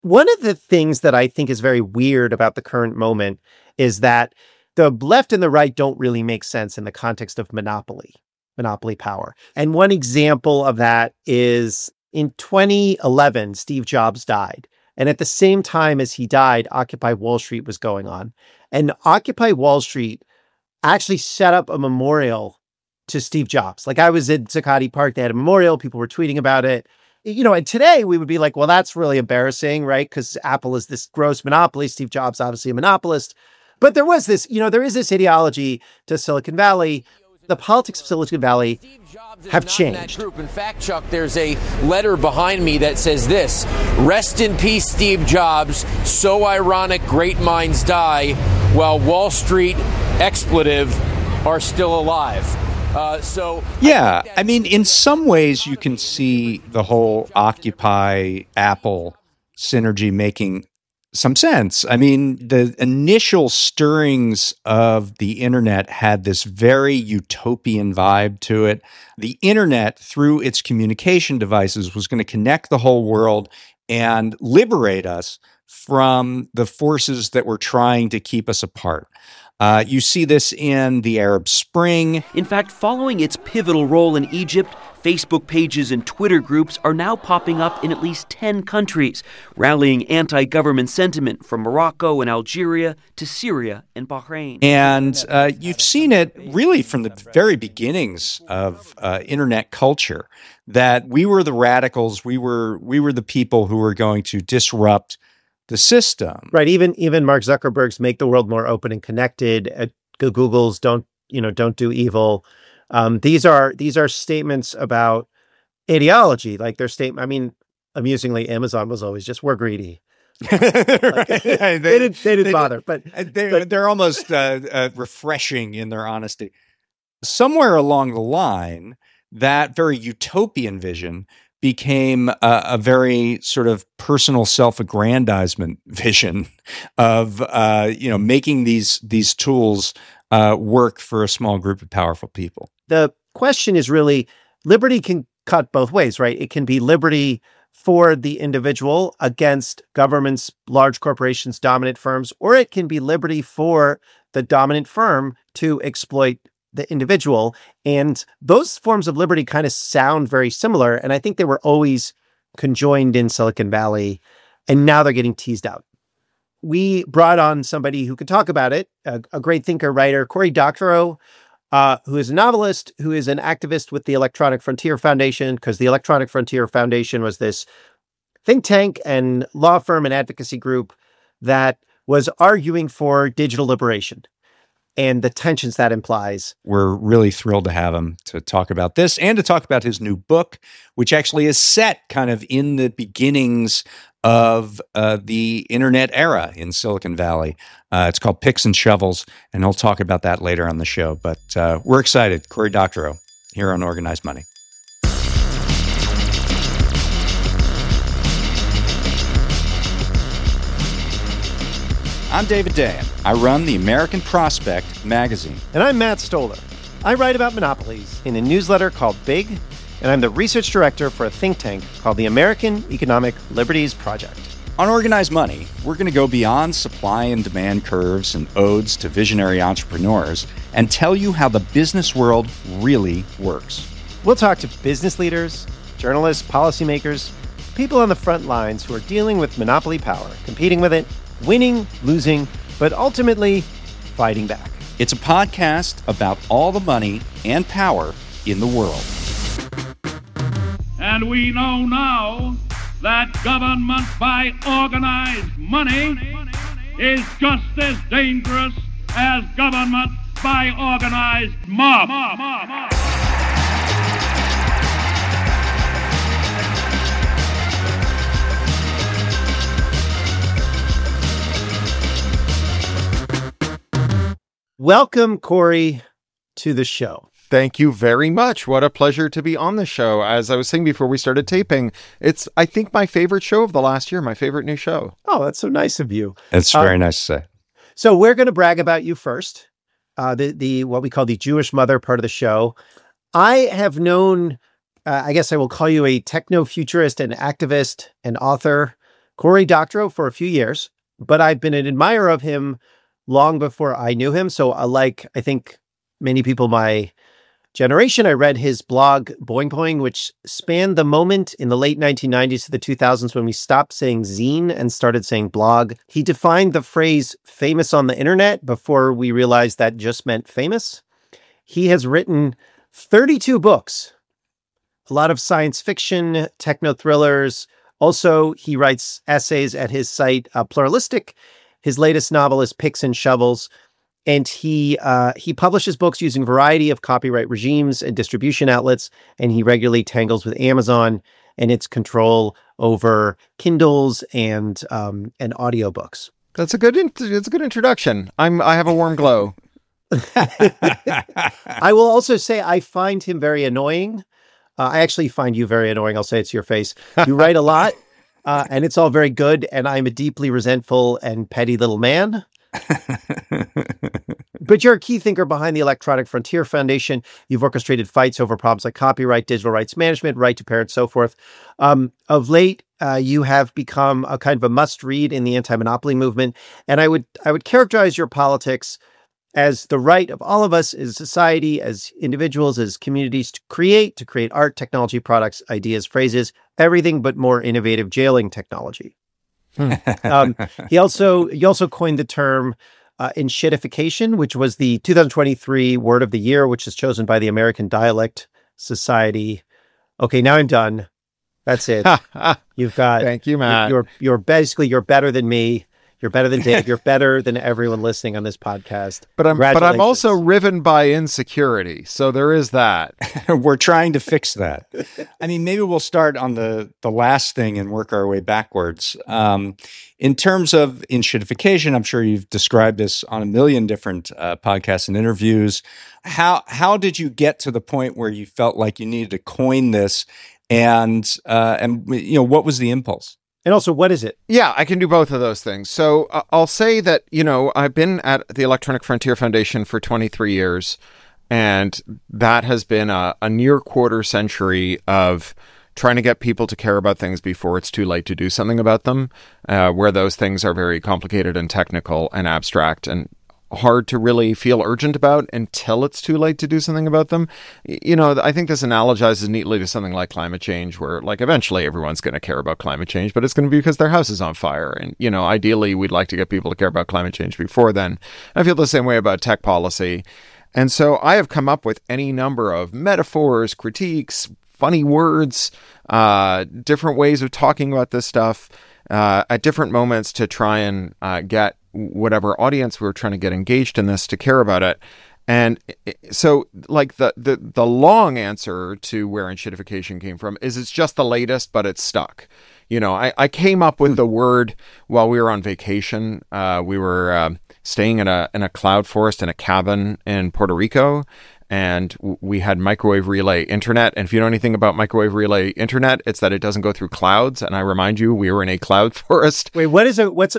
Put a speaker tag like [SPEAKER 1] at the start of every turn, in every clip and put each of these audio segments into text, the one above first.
[SPEAKER 1] One of the things that I think is very weird about the current moment is that the left and the right don't really make sense in the context of monopoly power. And one example of that is in 2011, Steve Jobs died. And at the same time as he died, Occupy Wall Street was going on. And Occupy Wall Street actually set up a memorial to Steve Jobs. Like, I was in Zuccotti Park, they had a memorial, people were tweeting about it. And today we would be like, well, that's really embarrassing, right? Because Apple is this gross monopoly. Steve Jobs, obviously a monopolist. But there was this, there is this ideology to Silicon Valley. The politics of Silicon Valley have changed.
[SPEAKER 2] In fact, Chuck, there's a letter behind me that says this: "Rest in peace, Steve Jobs. So ironic, great minds die, while Wall Street expletive are still alive."
[SPEAKER 3] In some ways you can see the whole Occupy Apple synergy making some sense. I mean, the initial stirrings of the internet had this very utopian vibe to it. The internet, through its communication devices, was going to connect the whole world and liberate us from the forces that were trying to keep us apart. You see this in the Arab Spring.
[SPEAKER 4] In fact, following its pivotal role in Egypt, Facebook pages and Twitter groups are now popping up in at least 10 countries, rallying anti-government sentiment from Morocco and Algeria to Syria and Bahrain.
[SPEAKER 3] And you've seen it really from the very beginnings of internet culture, that we were the radicals, we were the people who were going to disrupt the system.
[SPEAKER 1] Right. Even Mark Zuckerberg's make the world more open and connected. Google's don't do evil. These are statements about ideology. Like their statement. I mean, amusingly, Amazon was always just, we're greedy. They didn't bother. But
[SPEAKER 3] they're almost refreshing in their honesty. Somewhere along the line, that very utopian vision became a very sort of personal self-aggrandizement vision of making these tools work for a small group of powerful people.
[SPEAKER 1] The question is really, liberty can cut both ways, right? It can be liberty for the individual against governments, large corporations, dominant firms, or it can be liberty for the dominant firm to exploit the individual. And those forms of liberty kind of sound very similar. And I think they were always conjoined in Silicon Valley, and now they're getting teased out. We brought on somebody who could talk about it, a great thinker, writer, Cory Doctorow, who is a novelist, who is an activist with the Electronic Frontier Foundation, because the Electronic Frontier Foundation was this think tank and law firm and advocacy group that was arguing for digital liberation and the tensions that implies.
[SPEAKER 3] We're really thrilled to have him to talk about this and to talk about his new book, which actually is set kind of in the beginnings of the internet era in Silicon Valley. It's called Picks and Shovels, and he'll talk about that later on the show. But we're excited. Cory Doctorow here on Organized Money. I'm David Dayen. I run the American Prospect magazine.
[SPEAKER 1] And I'm Matt Stoller. I write about monopolies in a newsletter called Big, and I'm the research director for a think tank called the American Economic Liberties Project.
[SPEAKER 3] On Organized Money, we're going to go beyond supply and demand curves and odes to visionary entrepreneurs and tell you how the business world really works.
[SPEAKER 1] We'll talk to business leaders, journalists, policymakers, people on the front lines who are dealing with monopoly power, competing with it, winning, losing, but ultimately fighting back.
[SPEAKER 3] It's a podcast about all the money and power in the world.
[SPEAKER 5] And we know now that government by organized money is just as dangerous as government by organized mob.
[SPEAKER 1] Welcome, Cory, to the show.
[SPEAKER 6] Thank you very much. What a pleasure to be on the show. As I was saying before we started taping, it's, I think, my favorite show of the last year, my favorite new show.
[SPEAKER 1] Oh, that's so nice of you.
[SPEAKER 3] It's very nice to say.
[SPEAKER 1] So we're going to brag about you first, the what we call the Jewish mother part of the show. I have known, I guess I will call you a techno-futurist and activist and author, Cory Doctorow for a few years, but I've been an admirer of him long before I knew him. So like, I think many people my generation, I read his blog, Boing Boing, which spanned the moment in the late 1990s to the 2000s when we stopped saying zine and started saying blog. He defined the phrase famous on the internet before we realized that just meant famous. He has written 32 books, a lot of science fiction, techno thrillers. Also, he writes essays at his site, Pluralistic. His latest novel is Picks and Shovels. And he publishes books using a variety of copyright regimes and distribution outlets, and he regularly tangles with Amazon and its control over Kindles and audiobooks.
[SPEAKER 6] It's a good introduction. I have a warm glow.
[SPEAKER 1] I will also say I find him very annoying. I actually find you very annoying. I'll say it to your face. You write a lot, and it's all very good, and I'm a deeply resentful and petty little man. But you're a key thinker behind the Electronic Frontier Foundation. You've orchestrated fights over problems like copyright, digital rights management, right to parent, so forth. Of late, you have become a kind of a must-read in the anti-monopoly movement. And I would characterize your politics as the right of all of us as society, as individuals, as communities to create art, technology, products, ideas, phrases, everything but more innovative jailing technology. You also coined the term enshittification, which was the 2023 word of the year, which is chosen by the American Dialect Society. Okay, now I'm done. That's it. You've got.
[SPEAKER 6] Thank you, Matt.
[SPEAKER 1] You're better than me. You're better than Dave. You're better than everyone listening on this podcast.
[SPEAKER 6] But I'm also riven by insecurity. So there is that.
[SPEAKER 3] We're trying to fix that. I mean, maybe we'll start on the last thing and work our way backwards. In terms of enshittification, I'm sure you've described this on a million different podcasts and interviews. How did you get to the point where you felt like you needed to coin this, and what was the impulse?
[SPEAKER 1] And also, what is it?
[SPEAKER 6] Yeah, I can do both of those things. So I'll say that, I've been at the Electronic Frontier Foundation for 23 years, and that has been a near quarter century of trying to get people to care about things before it's too late to do something about them, where those things are very complicated and technical and abstract and hard to really feel urgent about until it's too late to do something about them. I think this analogizes neatly to something like climate change, where eventually everyone's going to care about climate change, but it's going to be because their house is on fire. And, ideally we'd like to get people to care about climate change before then. I feel the same way about tech policy. And so I have come up with any number of metaphors, critiques, funny words, different ways of talking about this stuff at different moments to try and get whatever audience we were trying to get engaged in this to care about it. And so the long answer to where enshittification came from is it's just the latest, but it's stuck. I came up with the word while we were on vacation. We were staying in a cloud forest in a cabin in Puerto Rico, and we had microwave relay internet. And if you know anything about microwave relay internet, it's that it doesn't go through clouds. And I remind you, we were in a cloud forest.
[SPEAKER 1] Wait, what's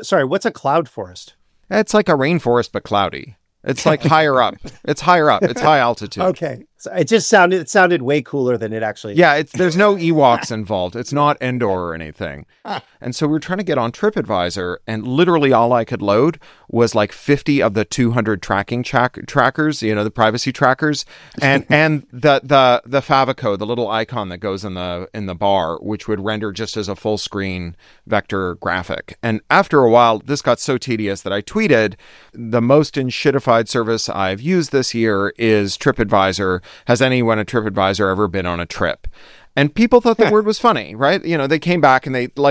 [SPEAKER 1] a cloud forest?
[SPEAKER 6] It's like a rainforest, but cloudy. It's like higher up. It's higher up. It's high altitude.
[SPEAKER 1] Okay. So it sounded way cooler than it actually is.
[SPEAKER 6] Yeah, there's no Ewoks involved. It's not Endor or anything. And so we were trying to get on TripAdvisor, and literally all I could load was 50 of the 200 tracking trackers, the privacy trackers, and the favicon, the little icon that goes in the bar, which would render just as a full screen vector graphic. And after a while, this got so tedious that I tweeted, the most enshittified service I've used this year is TripAdvisor. Has anyone at TripAdvisor ever been on a trip? And people thought the word was funny, right? They came back and this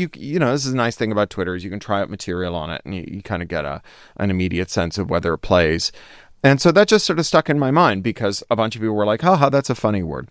[SPEAKER 6] is a nice thing about Twitter is you can try out material on it and you kind of get an immediate sense of whether it plays. And so that just sort of stuck in my mind because a bunch of people were like, haha, that's a funny word.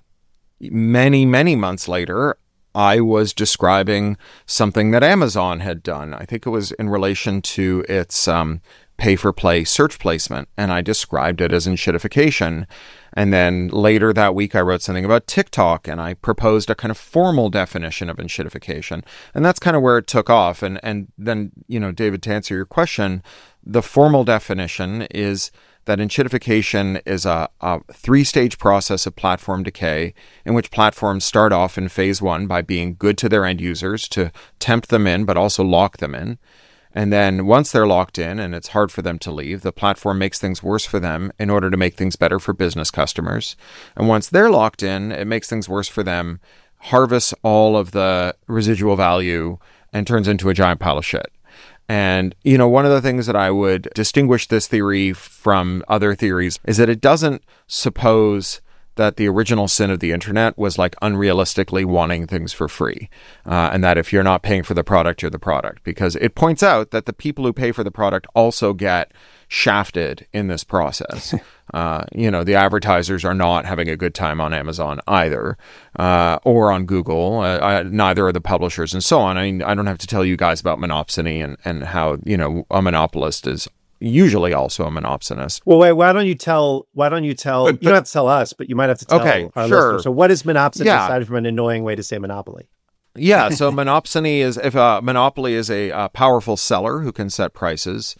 [SPEAKER 6] Many, many months later, I was describing something that Amazon had done. I think it was in relation to its pay-for-play search placement, and I described it as enshittification. And then later that week, I wrote something about TikTok, and I proposed a kind of formal definition of enshittification. And that's kind of where it took off. And then, David, to answer your question, the formal definition is that enshittification is a three-stage process of platform decay in which platforms start off in phase one by being good to their end users to tempt them in, but also lock them in. And then once they're locked in and it's hard for them to leave, the platform makes things worse for them in order to make things better for business customers. And once they're locked in, it makes things worse for them, harvests all of the residual value, and turns into a giant pile of shit. And, one of the things that I would distinguish this theory from other theories is that it doesn't suppose that the original sin of the internet was like unrealistically wanting things for free. And that if you're not paying for the product, you're the product. Because it points out that the people who pay for the product also get shafted in this process. The advertisers are not having a good time on Amazon either, or on Google. Neither are the publishers and so on. I mean, I don't have to tell you guys about monopsony and how, a monopolist is usually also a monopsonist.
[SPEAKER 1] Well, wait, why don't you tell, you don't have to tell us, but you might have to tell our listeners. So what is monopsony aside from an annoying way to say monopoly?
[SPEAKER 6] Yeah, so monopsony is, if a monopoly is a powerful seller who can set prices,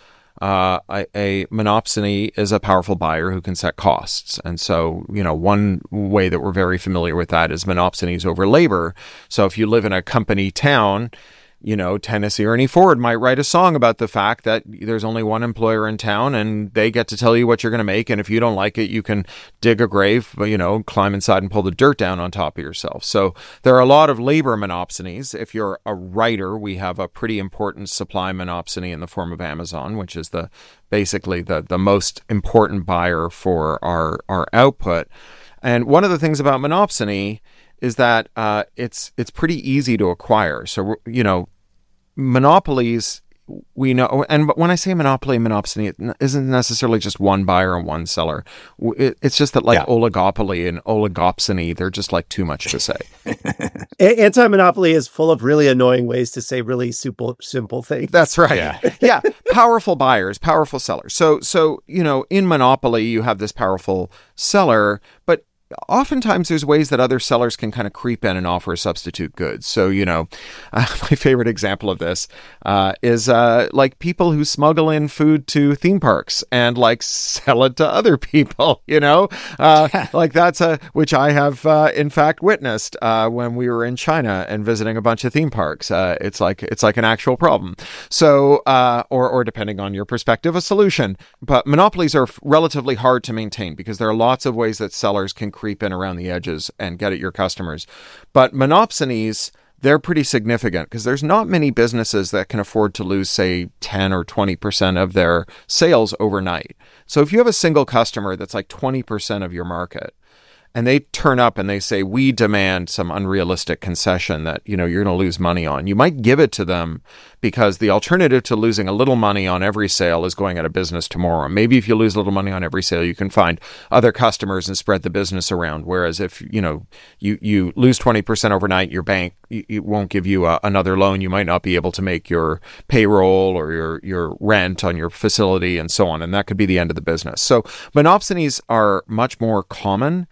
[SPEAKER 6] a monopsony is a powerful buyer who can set costs. And so, one way that we're very familiar with that is monopsonies over labor. So if you live in a company town, Tennessee Ernie Ford might write a song about the fact that there's only one employer in town and they get to tell you what you're going to make. And if you don't like it, you can dig a grave, climb inside and pull the dirt down on top of yourself. So there are a lot of labor monopsonies. If you're a writer, we have a pretty important supply monopsony in the form of Amazon, which is basically the most important buyer for our output. And one of the things about monopsony is that it's pretty easy to acquire. So, monopolies, we know, and when I say monopoly and monopsony, it isn't necessarily just one buyer and one seller. It's just that oligopoly and oligopsony, they're just like too much to say.
[SPEAKER 1] Anti-monopoly is full of really annoying ways to say really simple things.
[SPEAKER 6] That's right. Yeah. Powerful buyers, powerful sellers. So, in monopoly, you have this powerful seller, but oftentimes there's ways that other sellers can kind of creep in and offer substitute goods. So, my favorite example of this is like people who smuggle in food to theme parks and like sell it to other people, like that's which I have in fact witnessed when we were in China and visiting a bunch of theme parks. It's like an actual problem. So, or depending on your perspective, a solution. But monopolies are relatively hard to maintain because there are lots of ways that sellers can creep in around the edges and get at your customers. But monopsonies, they're pretty significant because there's not many businesses that can afford to lose, say, 10 or 20% of their sales overnight. So if you have a single customer that's like 20% of your market, and they turn up and they say, we demand some unrealistic concession that, you're going to lose money on. You might give it to them because the alternative to losing a little money on every sale is going out of business tomorrow. Maybe if you lose a little money on every sale, you can find other customers and spread the business around. Whereas if, you lose 20% overnight, your bank it won't give you another loan. You might not be able to make your payroll or your rent on your facility and so on. And that could be the end of the business. So monopsonies are much more common.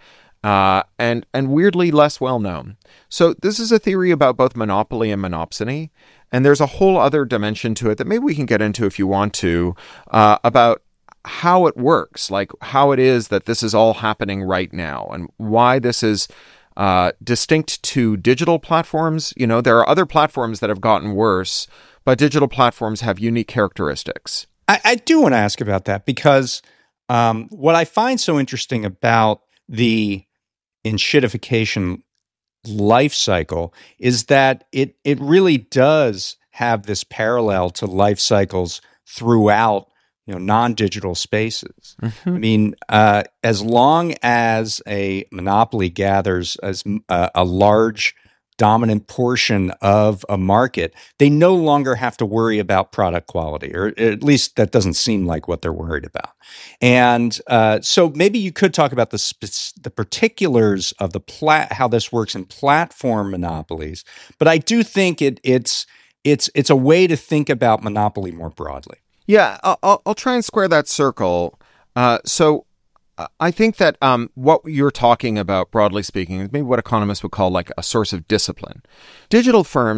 [SPEAKER 6] And weirdly less well known. So this is a theory about both monopoly and monopsony, and there's a whole other dimension to it that maybe we can get into if you want to, about how it works, like how it is that this is all happening right now, and why this is distinct to digital platforms. There are other platforms that have gotten worse, but digital platforms have unique characteristics.
[SPEAKER 3] I do want to ask about that because what I find so interesting about the enshittification life cycle is that it really does have this parallel to life cycles throughout non-digital spaces. Mm-hmm. I mean, as long as a monopoly gathers as a large dominant portion of a market, they no longer have to worry about product quality, or at least that doesn't seem like what they're worried about. And so maybe you could talk about the particulars of how this works in platform monopolies. But I do think it's a way to think about monopoly more broadly.
[SPEAKER 6] Yeah, I'll try and square that circle. So I think that what you're talking about, broadly speaking, is maybe what economists would call like a source of discipline. Digital firms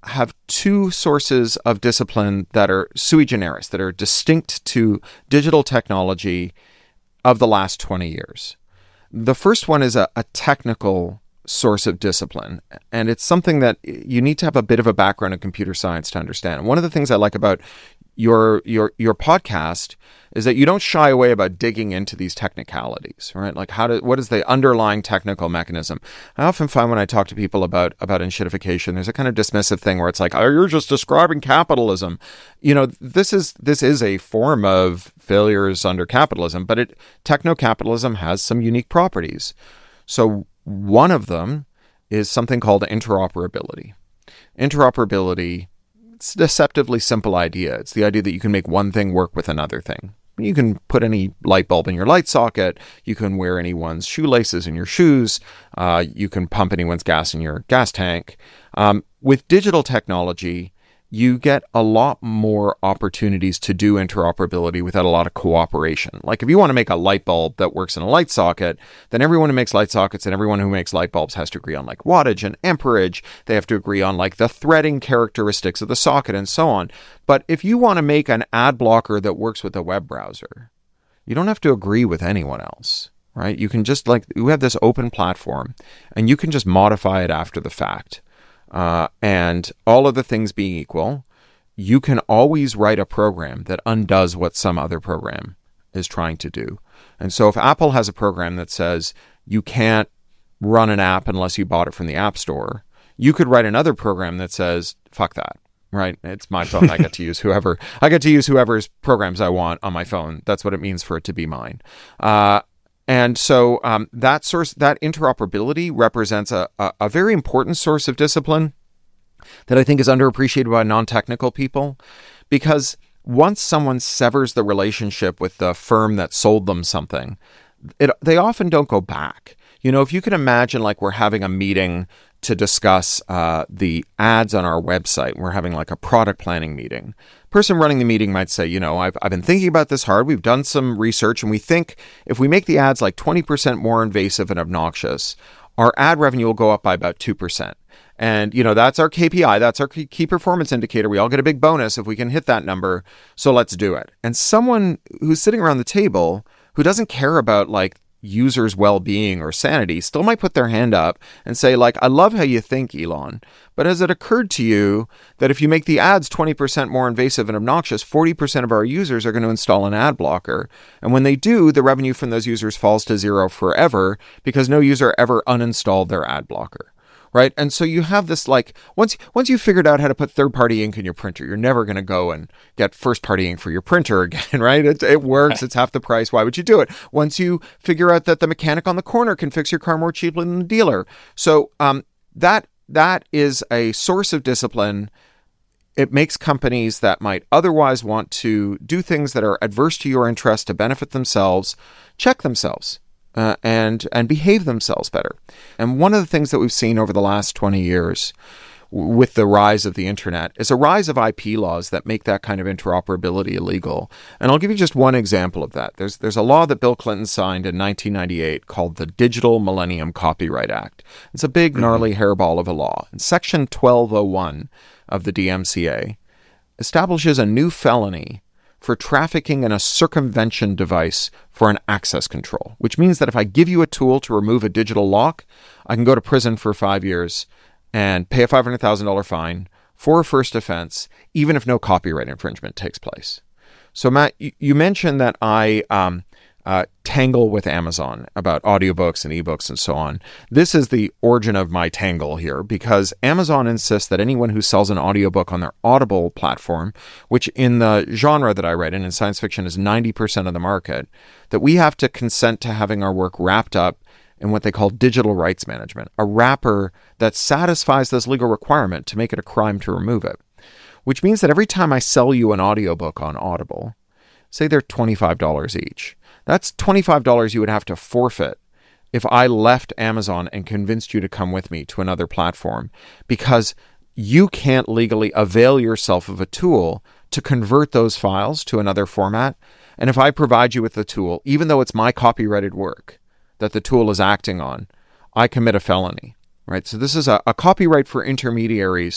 [SPEAKER 6] have two sources of discipline that are sui generis, that are distinct to digital technology of the last 20 years. The first one is a technical source of discipline, and it's something that you need to have a bit of a background in computer science to understand. And one of the things I like about your podcast is that you don't shy away about digging into these technicalities, right? Like what is the underlying technical mechanism? I often find when I talk to people about enshittification, there's a kind of dismissive thing where it's like, oh, you're just describing capitalism. This is a form of failures under capitalism, but techno-capitalism has some unique properties. So one of them is something called interoperability. Interoperability, it's a deceptively simple idea. It's the idea that you can make one thing work with another thing. You can put any light bulb in your light socket. You can wear anyone's shoelaces in your shoes. You can pump anyone's gas in your gas tank. With digital technology, you get a lot more opportunities to do interoperability without a lot of cooperation. Like if you want to make a light bulb that works in a light socket, then everyone who makes light sockets and everyone who makes light bulbs has to agree on like wattage and amperage. They have to agree on like the threading characteristics of the socket and so on. But if you want to make an ad blocker that works with a web browser, you don't have to agree with anyone else, right? You can just you have this open platform and you can just modify it after the fact. And all of the things being equal, you can always write a program that undoes what some other program is trying to do. And so if Apple has a program that says you can't run an app unless you bought it from the App Store, you could write another program that says, fuck that, right? It's my phone. I get to use whoever's programs I want on my phone. That's what it means for it to be mine. And so that interoperability represents a very important source of discipline that I think is underappreciated by non-technical people, because once someone severs the relationship with the firm that sold them something, they often don't go back. If you can imagine like we're having a meeting to discuss the ads on our website, we're having like a product planning meeting. Person running the meeting might say, I've been thinking about this hard. We've done some research and we think if we make the ads like 20% more invasive and obnoxious, our ad revenue will go up by about 2%. And, that's our KPI. That's our key performance indicator. We all get a big bonus if we can hit that number. So let's do it. And someone who's sitting around the table who doesn't care about like users' well-being or sanity still might put their hand up and say, like, I love how you think, Elon, but has it occurred to you that if you make the ads 20% more invasive and obnoxious, 40% of our users are going to install an ad blocker? And when they do, the revenue from those users falls to zero forever because no user ever uninstalled their ad blocker. Right. And so you have this like once you've figured out how to put third-party ink in your printer, you're never going to go and get first-party ink for your printer again. Right. It works. It's half the price. Why would you do it? Once you figure out that the mechanic on the corner can fix your car more cheaply than the dealer. So that is a source of discipline. It makes companies that might otherwise want to do things that are adverse to your interest to benefit themselves, check themselves. And behave themselves better. And one of the things that we've seen over the last 20 years with the rise of the internet is a rise of IP laws that make that kind of interoperability illegal. And I'll give you just one example of that. There's a law that Bill Clinton signed in 1998 called the Digital Millennium Copyright Act. It's a big, gnarly hairball of a law. And Section 1201 of the DMCA establishes a new felony for trafficking in a circumvention device for an access control, which means that if I give you a tool to remove a digital lock, I can go to prison for 5 years and pay a $500,000 fine for a first offense, even if no copyright infringement takes place. So, Matt, you mentioned that I tangle with Amazon about audiobooks and ebooks and so on. This is the origin of my tangle here, because Amazon insists that anyone who sells an audiobook on their Audible platform, which in the genre that I write in science fiction is 90% of the market, that we have to consent to having our work wrapped up in what they call digital rights management, a wrapper that satisfies this legal requirement to make it a crime to remove it. Which means that every time I sell you an audiobook on Audible, say they're $25 each, that's $25 you would have to forfeit if I left Amazon and convinced you to come with me to another platform, because you can't legally avail yourself of a tool to convert those files to another format. And if I provide you with the tool, even though it's my copyrighted work that the tool is acting on, I commit a felony, right? So this is a copyright for intermediaries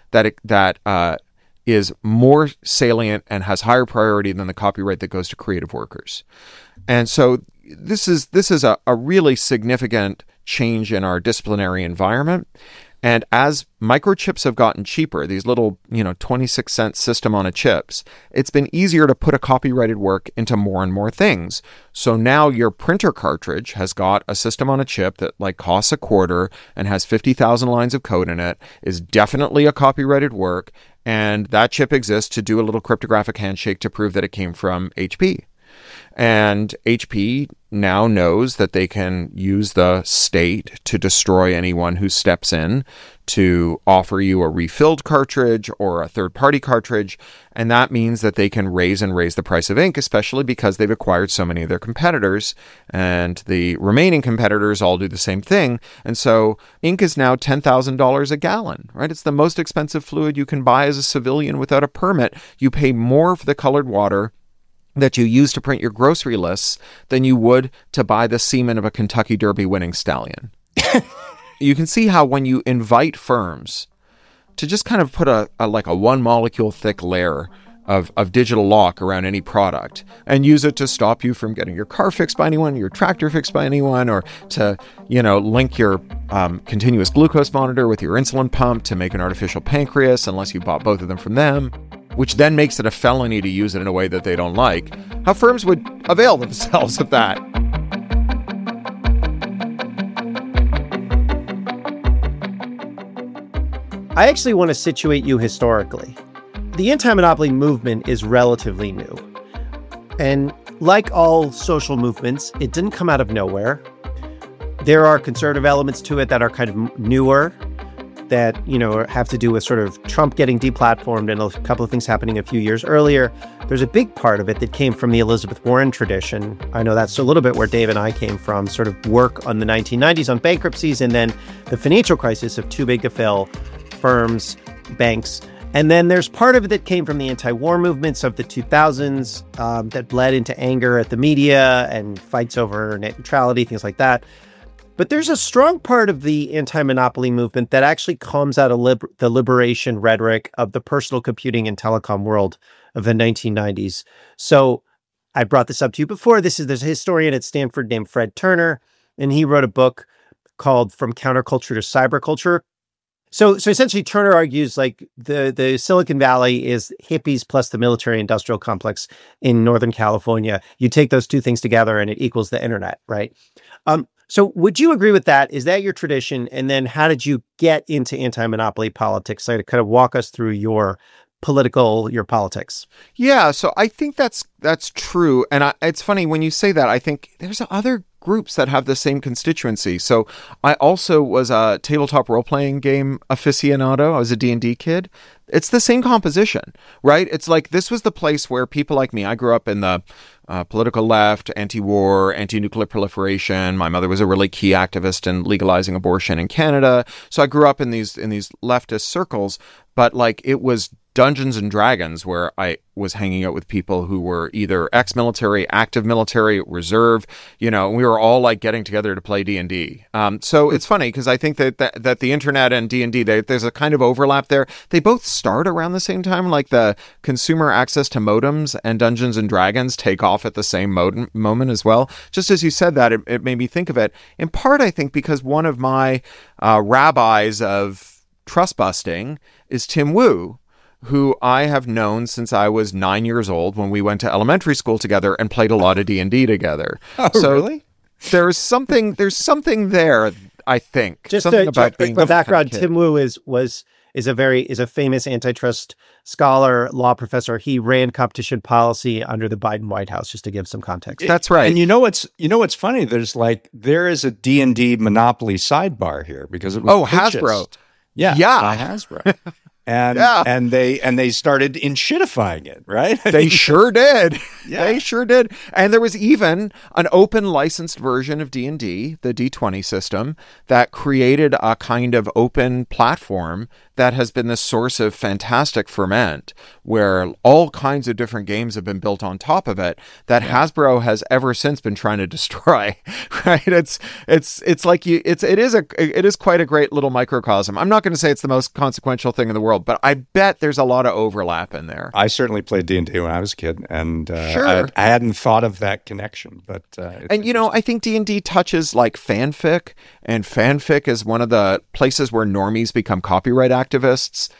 [SPEAKER 6] that is more salient and has higher priority than the copyright that goes to creative workers. And so this is a really significant change in our disciplinary environment. And as microchips have gotten cheaper, these little, 26-cent system on a chips, it's been easier to put a copyrighted work into more and more things. So now your printer cartridge has got a system on a chip that costs $0.25 and has 50,000 lines of code in it, is definitely a copyrighted work. And that chip exists to do a little cryptographic handshake to prove that it came from HP. And HP now knows that they can use the state to destroy anyone who steps in to offer you a refilled cartridge or a third-party cartridge. And that means that they can raise the price of ink, especially because they've acquired so many of their competitors. And the remaining competitors all do the same thing. And so ink is now $10,000 a gallon, right? It's the most expensive fluid you can buy as a civilian without a permit. You pay more for the colored water that you use to print your grocery lists than you would to buy the semen of a Kentucky Derby winning stallion. You can see how when you invite firms to just kind of put a one molecule thick layer of digital lock around any product and use it to stop you from getting your car fixed by anyone, your tractor fixed by anyone, or to, link your continuous glucose monitor with your insulin pump to make an artificial pancreas unless you bought both of them from them, which then makes it a felony to use it in a way that they don't like, how firms would avail themselves of that.
[SPEAKER 1] I actually want to situate you historically. The anti-monopoly movement is relatively new. And like all social movements, it didn't come out of nowhere. There are conservative elements to it that are kind of newer, that, have to do with sort of Trump getting deplatformed and a couple of things happening a few years earlier. There's a big part of it that came from the Elizabeth Warren tradition. I know that's a little bit where Dave and I came from, sort of work on the 1990s on bankruptcies and then the financial crisis of too big to fail firms, banks. And then there's part of it that came from the anti-war movements of the 2000s that bled into anger at the media and fights over net neutrality, things like that. But there's a strong part of the anti-monopoly movement that actually comes out of the liberation rhetoric of the personal computing and telecom world of the 1990s. So I brought this up to you before. There's a historian at Stanford named Fred Turner, and he wrote a book called From Counterculture to Cyberculture. So essentially, Turner argues the Silicon Valley is hippies plus the military industrial complex in Northern California. You take those two things together and it equals the internet, right? So would you agree with that? Is that your tradition? And then how did you get into anti-monopoly politics? So to kind of walk us through your politics.
[SPEAKER 6] Yeah, so I think that's true. And it's funny when you say that, I think there's other groups that have the same constituency. So I also was a tabletop role-playing game aficionado. I was a D&D kid. It's the same composition, right? It's like this was the place where people like me, I grew up in the political left, anti-war, anti-nuclear proliferation. My mother was a really key activist in legalizing abortion in Canada. So I grew up in these leftist circles, but it was Dungeons and Dragons where I was hanging out with people who were either ex-military, active military, reserve, and we were all getting together to play D&D. So it's funny because I think that the internet and D&D, there's a kind of overlap there. They both start around the same time, the consumer access to modems and Dungeons and Dragons take off at the same moment as well. Just as you said that, it made me think of it. In part, I think because one of my rabbis of trust busting is Tim Wu, who I have known since I was 9 years old when we went to elementary school together and played a lot of D&D together.
[SPEAKER 3] Oh, so really?
[SPEAKER 6] There's something there, I think.
[SPEAKER 1] Just
[SPEAKER 6] something about being
[SPEAKER 1] the background.
[SPEAKER 6] kid.
[SPEAKER 1] Tim Wu is a famous antitrust scholar, law professor. He ran competition policy under the Biden White House, just to give some context.
[SPEAKER 6] That's right.
[SPEAKER 3] And what's funny? There is a D&D monopoly sidebar here because it was purchased.
[SPEAKER 6] Hasbro.
[SPEAKER 3] Yeah. By Hasbro. And they started enshittifying it, right?
[SPEAKER 6] They sure did.
[SPEAKER 3] Yeah.
[SPEAKER 6] They sure did. And there was even an open licensed version of D&D, the D20 system, that created a kind of open platform that has been this source of fantastic ferment where all kinds of different games have been built on top of it that Hasbro has ever since been trying to destroy, right? It is quite a great little microcosm. I'm not going to say it's the most consequential thing in the world, but I bet there's a lot of overlap in there.
[SPEAKER 3] I certainly played D&D when I was a kid, and
[SPEAKER 6] Sure.
[SPEAKER 3] I hadn't thought of that connection, but
[SPEAKER 6] and I think D&D touches like fanfic, and fanfic is one of the places where normies become copyright activists.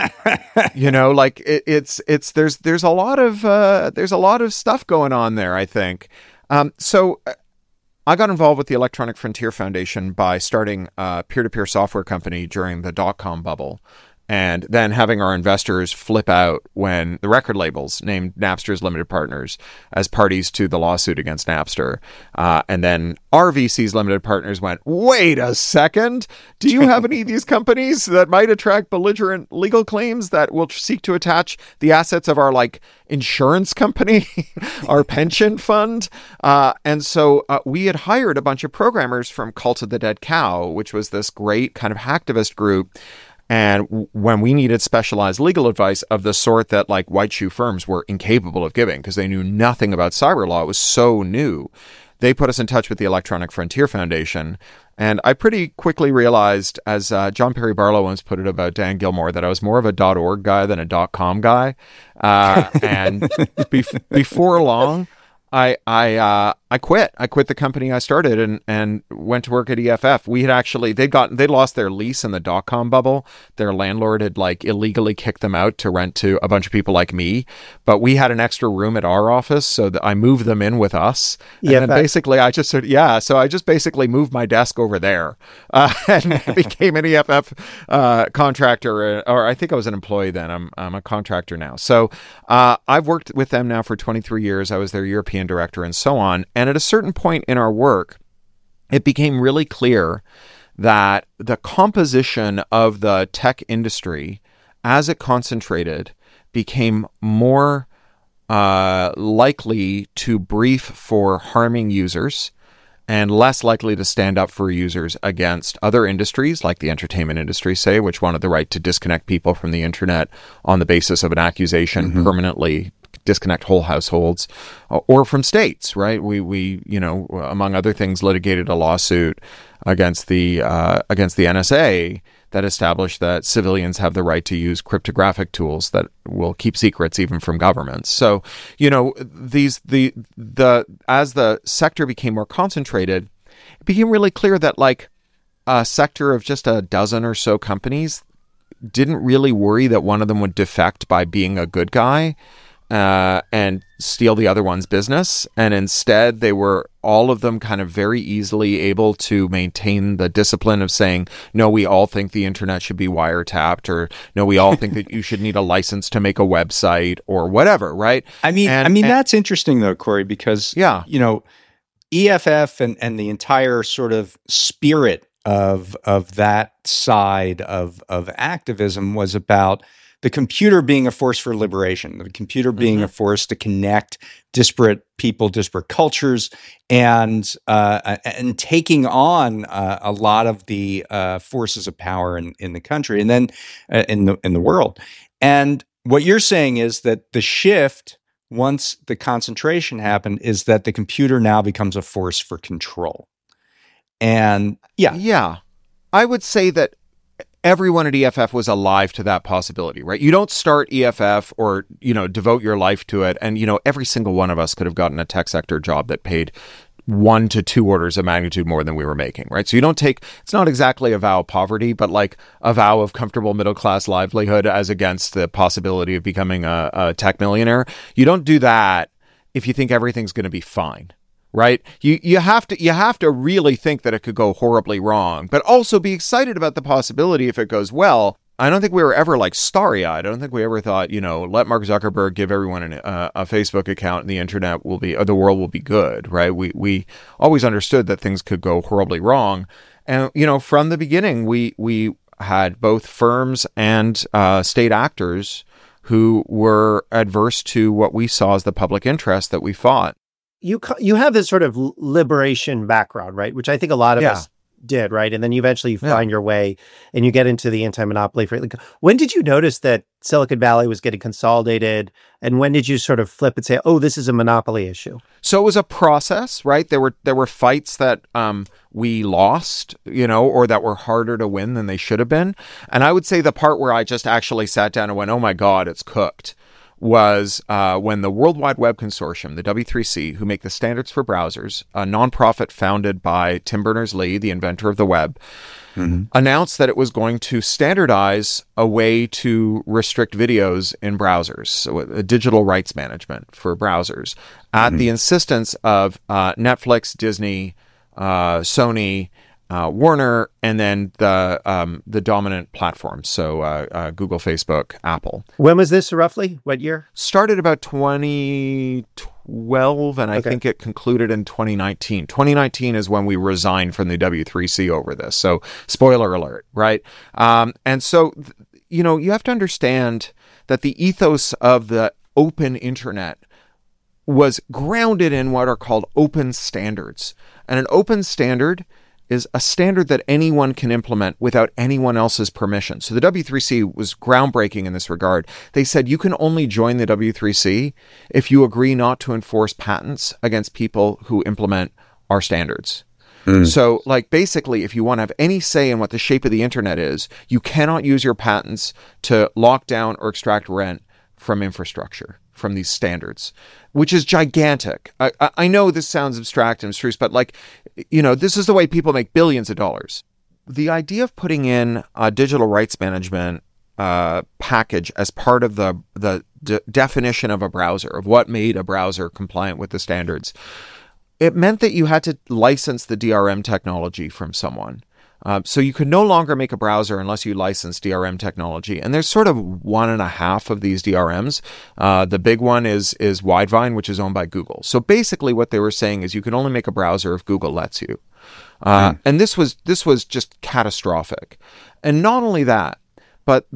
[SPEAKER 6] There's a lot of stuff going on there, I think. So I got involved with the Electronic Frontier Foundation by starting a peer-to-peer software company during the dot-com bubble, and then having our investors flip out when the record labels named Napster's limited partners as parties to the lawsuit against Napster. And then our VC's limited partners went, wait a second, do you have any of these companies that might attract belligerent legal claims that will seek to attach the assets of our insurance company, our pension fund? And so we had hired a bunch of programmers from Cult of the Dead Cow, which was this great kind of hacktivist group. And when we needed specialized legal advice of the sort that white shoe firms were incapable of giving because they knew nothing about cyber law, it was so new, they put us in touch with the Electronic Frontier Foundation. And I pretty quickly realized, as John Perry Barlow once put it about Dan Gilmore, that I was more of a .org guy than a .com guy. And before long, I quit. I quit the company I started and went to work at EFF. We had actually, they lost their lease in the dot-com bubble. Their landlord had illegally kicked them out to rent to a bunch of people like me. But we had an extra room at our office, so that I moved them in with us. And then basically I just basically moved my desk over there and became an EFF contractor, or I think I was an employee then. I'm a contractor now. So I've worked with them now for 23 years. I was their European director and so on. And at a certain point in our work, it became really clear that the composition of the tech industry, as it concentrated, became more likely to brief for harming users and less likely to stand up for users against other industries, like the entertainment industry, say, which wanted the right to disconnect people from the internet on the basis of an accusation permanently, disconnect whole households, or from states, right? We among other things, litigated a lawsuit against the NSA that established that civilians have the right to use cryptographic tools that will keep secrets even from governments. So, as the sector became more concentrated, it became really clear that a sector of just a dozen or so companies didn't really worry that one of them would defect by being a good guy and steal the other one's business. And instead, they were all of them kind of very easily able to maintain the discipline of saying, no, we all think the internet should be wiretapped, or no, we all think that you should need a license to make a website or whatever, right?
[SPEAKER 3] I mean, that's interesting though, Corey, because, EFF and the entire sort of spirit of that side of activism was about the computer being a force for liberation, the computer being a force to connect disparate people, disparate cultures, and taking on a lot of the forces of power in the country and then in the world. And what you're saying is that the shift, once the concentration happened, is that the computer now becomes a force for control. And
[SPEAKER 6] I would say that everyone at EFF was alive to that possibility, right? You don't start EFF or, devote your life to it. And, every single one of us could have gotten a tech sector job that paid 1 to 2 orders of magnitude more than we were making, right? So you don't it's not exactly a vow of poverty, but a vow of comfortable middle-class livelihood as against the possibility of becoming a tech millionaire. You don't do that if you think everything's going to be fine. Right? You have to really think that it could go horribly wrong, but also be excited about the possibility if it goes well. I don't think we were ever starry-eyed. I don't think we ever thought, let Mark Zuckerberg give everyone a Facebook account and the internet the world will be good, right? We always understood that things could go horribly wrong. And, from the beginning, we had both firms and state actors who were adverse to what we saw as the public interest that we fought.
[SPEAKER 1] You have this sort of liberation background, right? Which I think a lot of us did, right? And then you eventually find your way and you get into the anti-monopoly. When did you notice that Silicon Valley was getting consolidated? And when did you sort of flip and say, oh, this is a monopoly issue?
[SPEAKER 6] So it was a process, right? There were fights that we lost, or that were harder to win than they should have been. And I would say the part where I just actually sat down and went, oh my God, it's cooked, was when the World Wide Web Consortium, the W3C, who make the standards for browsers, a nonprofit founded by Tim Berners-Lee, the inventor of the web, announced that it was going to standardize a way to restrict videos in browsers, so digital rights management for browsers, at the insistence of Netflix, Disney, Sony, Warner, and then the dominant platforms, so Google, Facebook, Apple.
[SPEAKER 1] When was this roughly? What year?
[SPEAKER 6] Started about 2012, and I think it concluded in 2019. 2019 is when we resigned from the W3C over this. So spoiler alert, right? And so, you have to understand that the ethos of the open internet was grounded in what are called open standards. And an open standard is a standard that anyone can implement without anyone else's permission. So the W3C was groundbreaking in this regard. They said you can only join the W3C if you agree not to enforce patents against people who implement our standards. So, basically, if you want to have any say in what the shape of the internet is, you cannot use your patents to lock down or extract rent from infrastructure, from these standards, which is gigantic. I know this sounds abstract and abstruse, but this is the way people make billions of dollars. The idea of putting in a digital rights management package as part of the definition of a browser, of what made a browser compliant with the standards, it meant that you had to license the DRM technology from someone. So you could no longer make a browser unless you license DRM technology. And there's sort of 1.5 of these DRMs. The big one is Widevine, which is owned by Google. So basically what they were saying is you can only make a browser if Google lets you. And this was just catastrophic. And not only that, but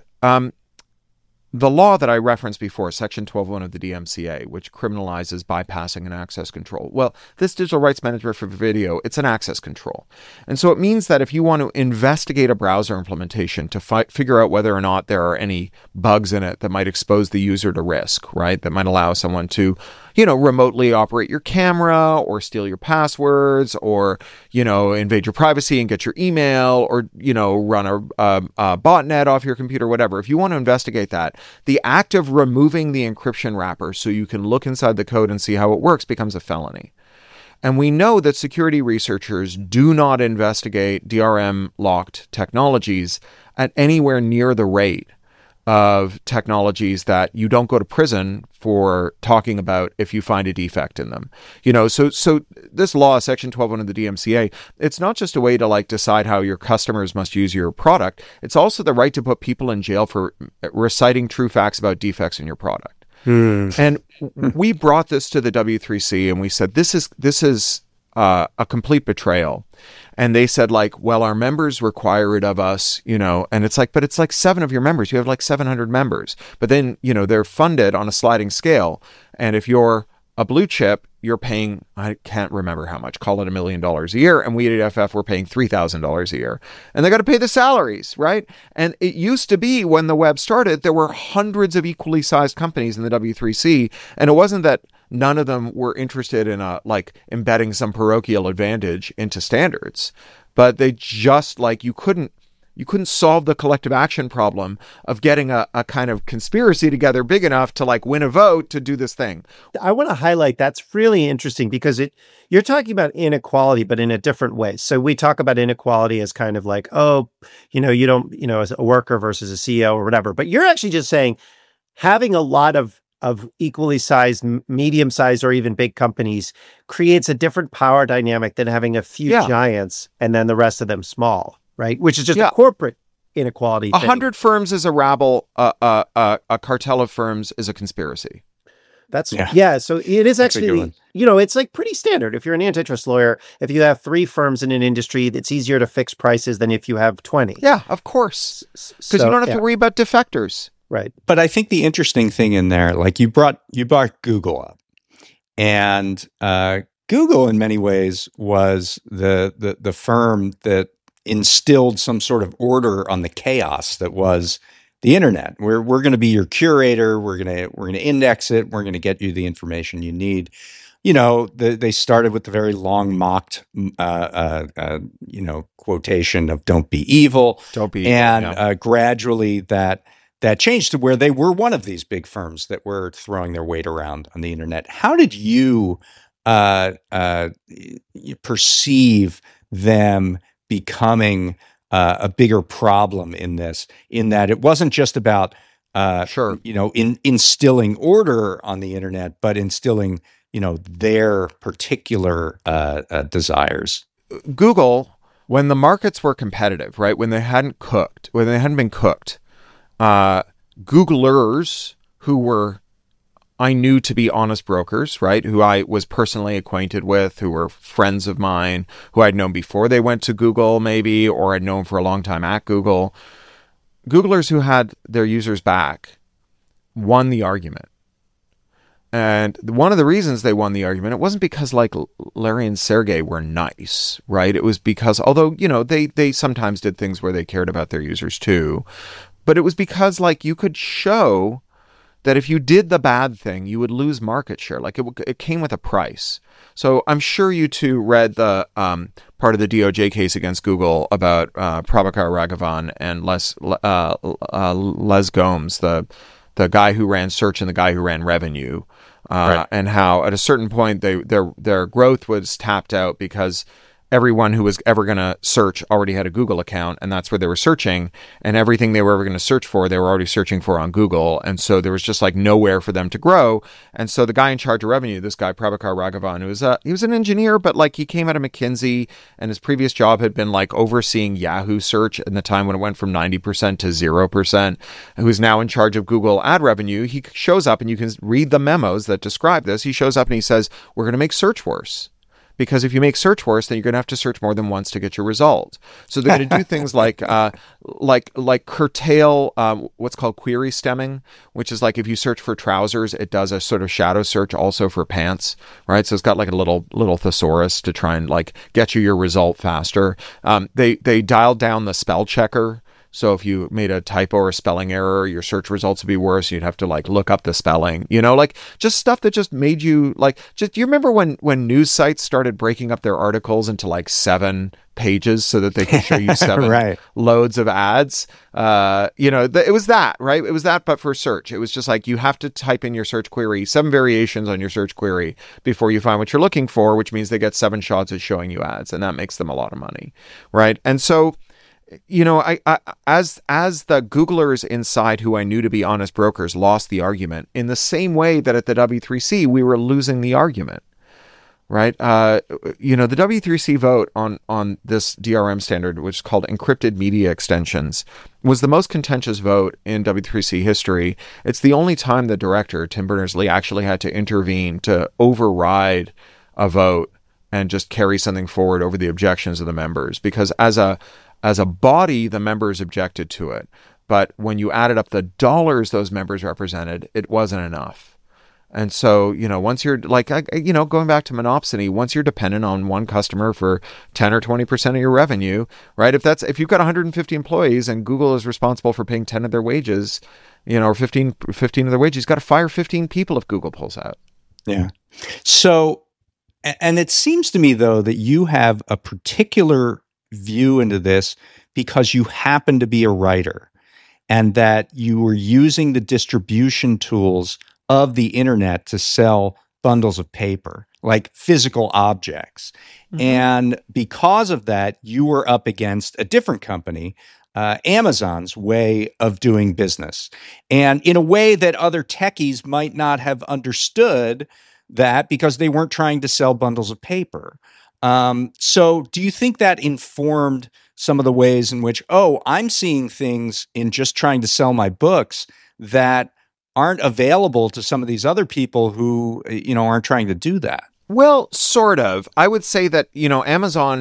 [SPEAKER 6] the law that I referenced before, Section 12.1 of the DMCA, which criminalizes bypassing and access control. Well, this digital rights management for video, it's an access control. And so it means that if you want to investigate a browser implementation to figure out whether or not there are any bugs in it that might expose the user to risk, right, that might allow someone to, remotely operate your camera or steal your passwords or, invade your privacy and get your email or, run a botnet off your computer, whatever. If you want to investigate that, the act of removing the encryption wrapper so you can look inside the code and see how it works becomes a felony. And we know that security researchers do not investigate DRM-locked technologies at anywhere near the rate of technologies that you don't go to prison for talking about if you find a defect in them. So this law, Section 12.1 of the DMCA, it's not just a way to decide how your customers must use your product. It's also the right to put people in jail for reciting true facts about defects in your product. And we brought this to the W3C and we said, this is a complete betrayal. And they said well, our members require it of us, and it's but it's 7 of your members. You have 700 members, but then, they're funded on a sliding scale. And if you're a blue chip, you're paying, I can't remember how much, call it $1 million a year. And we at FF, we're paying $3,000 a year. And they got to pay the salaries, right? And it used to be when the web started, there were hundreds of equally sized companies in the W3C. And it wasn't that none of them were interested in embedding some parochial advantage into standards, but they just you couldn't solve the collective action problem of getting a kind of conspiracy together big enough to win a vote to do this thing.
[SPEAKER 1] I want to highlight that's really interesting because you're talking about inequality, but in a different way. So we talk about inequality as kind of you don't, as a worker versus a CEO or whatever, but you're actually just saying having a lot of equally sized, medium-sized, or even big companies creates a different power dynamic than having a few giants and then the rest of them small, right? Which is just a corporate inequality.
[SPEAKER 6] 100 firms is a rabble. A cartel of firms is a conspiracy.
[SPEAKER 1] So it is actually, it's pretty standard. If you're an antitrust lawyer, if you have 3 firms in an industry, it's easier to fix prices than if you have 20.
[SPEAKER 6] Yeah, of course. Because you don't have to worry about defectors.
[SPEAKER 1] Right.
[SPEAKER 3] But I think the interesting thing in there, you brought Google up, and Google, in many ways, was the firm that instilled some sort of order on the chaos that was the internet. We're going to be your curator. We're going to index it. We're going to get you the information you need. They started with the very long mocked, quotation of "Don't be evil."
[SPEAKER 6] Don't be
[SPEAKER 3] evil.
[SPEAKER 6] And
[SPEAKER 3] gradually that changed to where they were one of these big firms that were throwing their weight around on the internet. How did you perceive them becoming a bigger problem in this, in that it wasn't just about, instilling order on the internet, but instilling, their particular desires?
[SPEAKER 6] Google, when the markets were competitive, right? When they hadn't been cooked, Googlers who I knew to be honest brokers, right? Who I was personally acquainted with, who were friends of mine, who I'd known before they went to Google maybe, or I'd known for a long time at Google. Googlers who had their users back won the argument. And one of the reasons they won the argument, it wasn't because like Larry and Sergey were nice, right? It was because, although, they sometimes did things where they cared about their users too, but it was because like you could show that if you did the bad thing, you would lose market share. Like it came with a price. So I'm sure you two read the part of the DOJ case against Google about Prabhakar Raghavan and Les Gomes, the guy who ran search and the guy who ran revenue, right. And how at a certain point their growth was tapped out because everyone who was ever going to search already had a Google account, and that's where they were searching, and everything they were ever going to search for, they were already searching for on Google, and so there was just like nowhere for them to grow. And so the guy in charge of revenue, this guy Prabhakar Raghavan, he was an engineer, but like he came out of McKinsey, and his previous job had been like overseeing Yahoo search in the time when it went from 90% to 0%, who's now in charge of Google ad revenue. He shows up, and you can read the memos that describe this. He shows up and he says, we're going to make search worse. Because if you make search worse, then you're going to have to search more than once to get your result. So they're going to do things like curtail what's called query stemming, which is like if you search for trousers, it does a sort of shadow search also for pants, right? So it's got like a little thesaurus to try and like get you your result faster. They dialed down the spell checker. So if you made a typo or a spelling error, your search results would be worse. You'd have to like look up the spelling, like just stuff that just made you like, do you remember when news sites started breaking up their articles into like 7 pages so that they could show you 7
[SPEAKER 3] right.
[SPEAKER 6] loads of ads? It was that, right? It was that, but for search. It was just like, you have to type in your search query, 7 variations on your search query before you find what you're looking for, which means they get 7 shots at showing you ads, and that makes them a lot of money, right? And so, as the Googlers inside who I knew to be honest brokers lost the argument, in the same way that at the W3C we were losing the argument, right? The W3C vote on this DRM standard, which is called encrypted media extensions, was the most contentious vote in W3C history. It's the only time the director, Tim Berners-Lee, actually had to intervene to override a vote and just carry something forward over the objections of the members, because as a body, the members objected to it. But when you added up the dollars those members represented, it wasn't enough. And so, once you're like, going back to Monopsony, once you're dependent on one customer for 10 or 20% of your revenue, right? If you've got 150 employees and Google is responsible for paying 10 of their wages, or 15 of their wages, you've got to fire 15 people if Google pulls out.
[SPEAKER 3] Yeah. So, and it seems to me, though, that you have a particular view into this because you happen to be a writer, and that you were using the distribution tools of the internet to sell bundles of paper, like physical objects. Mm-hmm. And because of that, you were up against a different company, Amazon's way of doing business. And in a way that other techies might not have understood that, because they weren't trying to sell bundles of paper. So do you think that informed some of the ways in which, I'm seeing things in just trying to sell my books that aren't available to some of these other people who, aren't trying to do that?
[SPEAKER 6] Well, sort of. I would say that, Amazon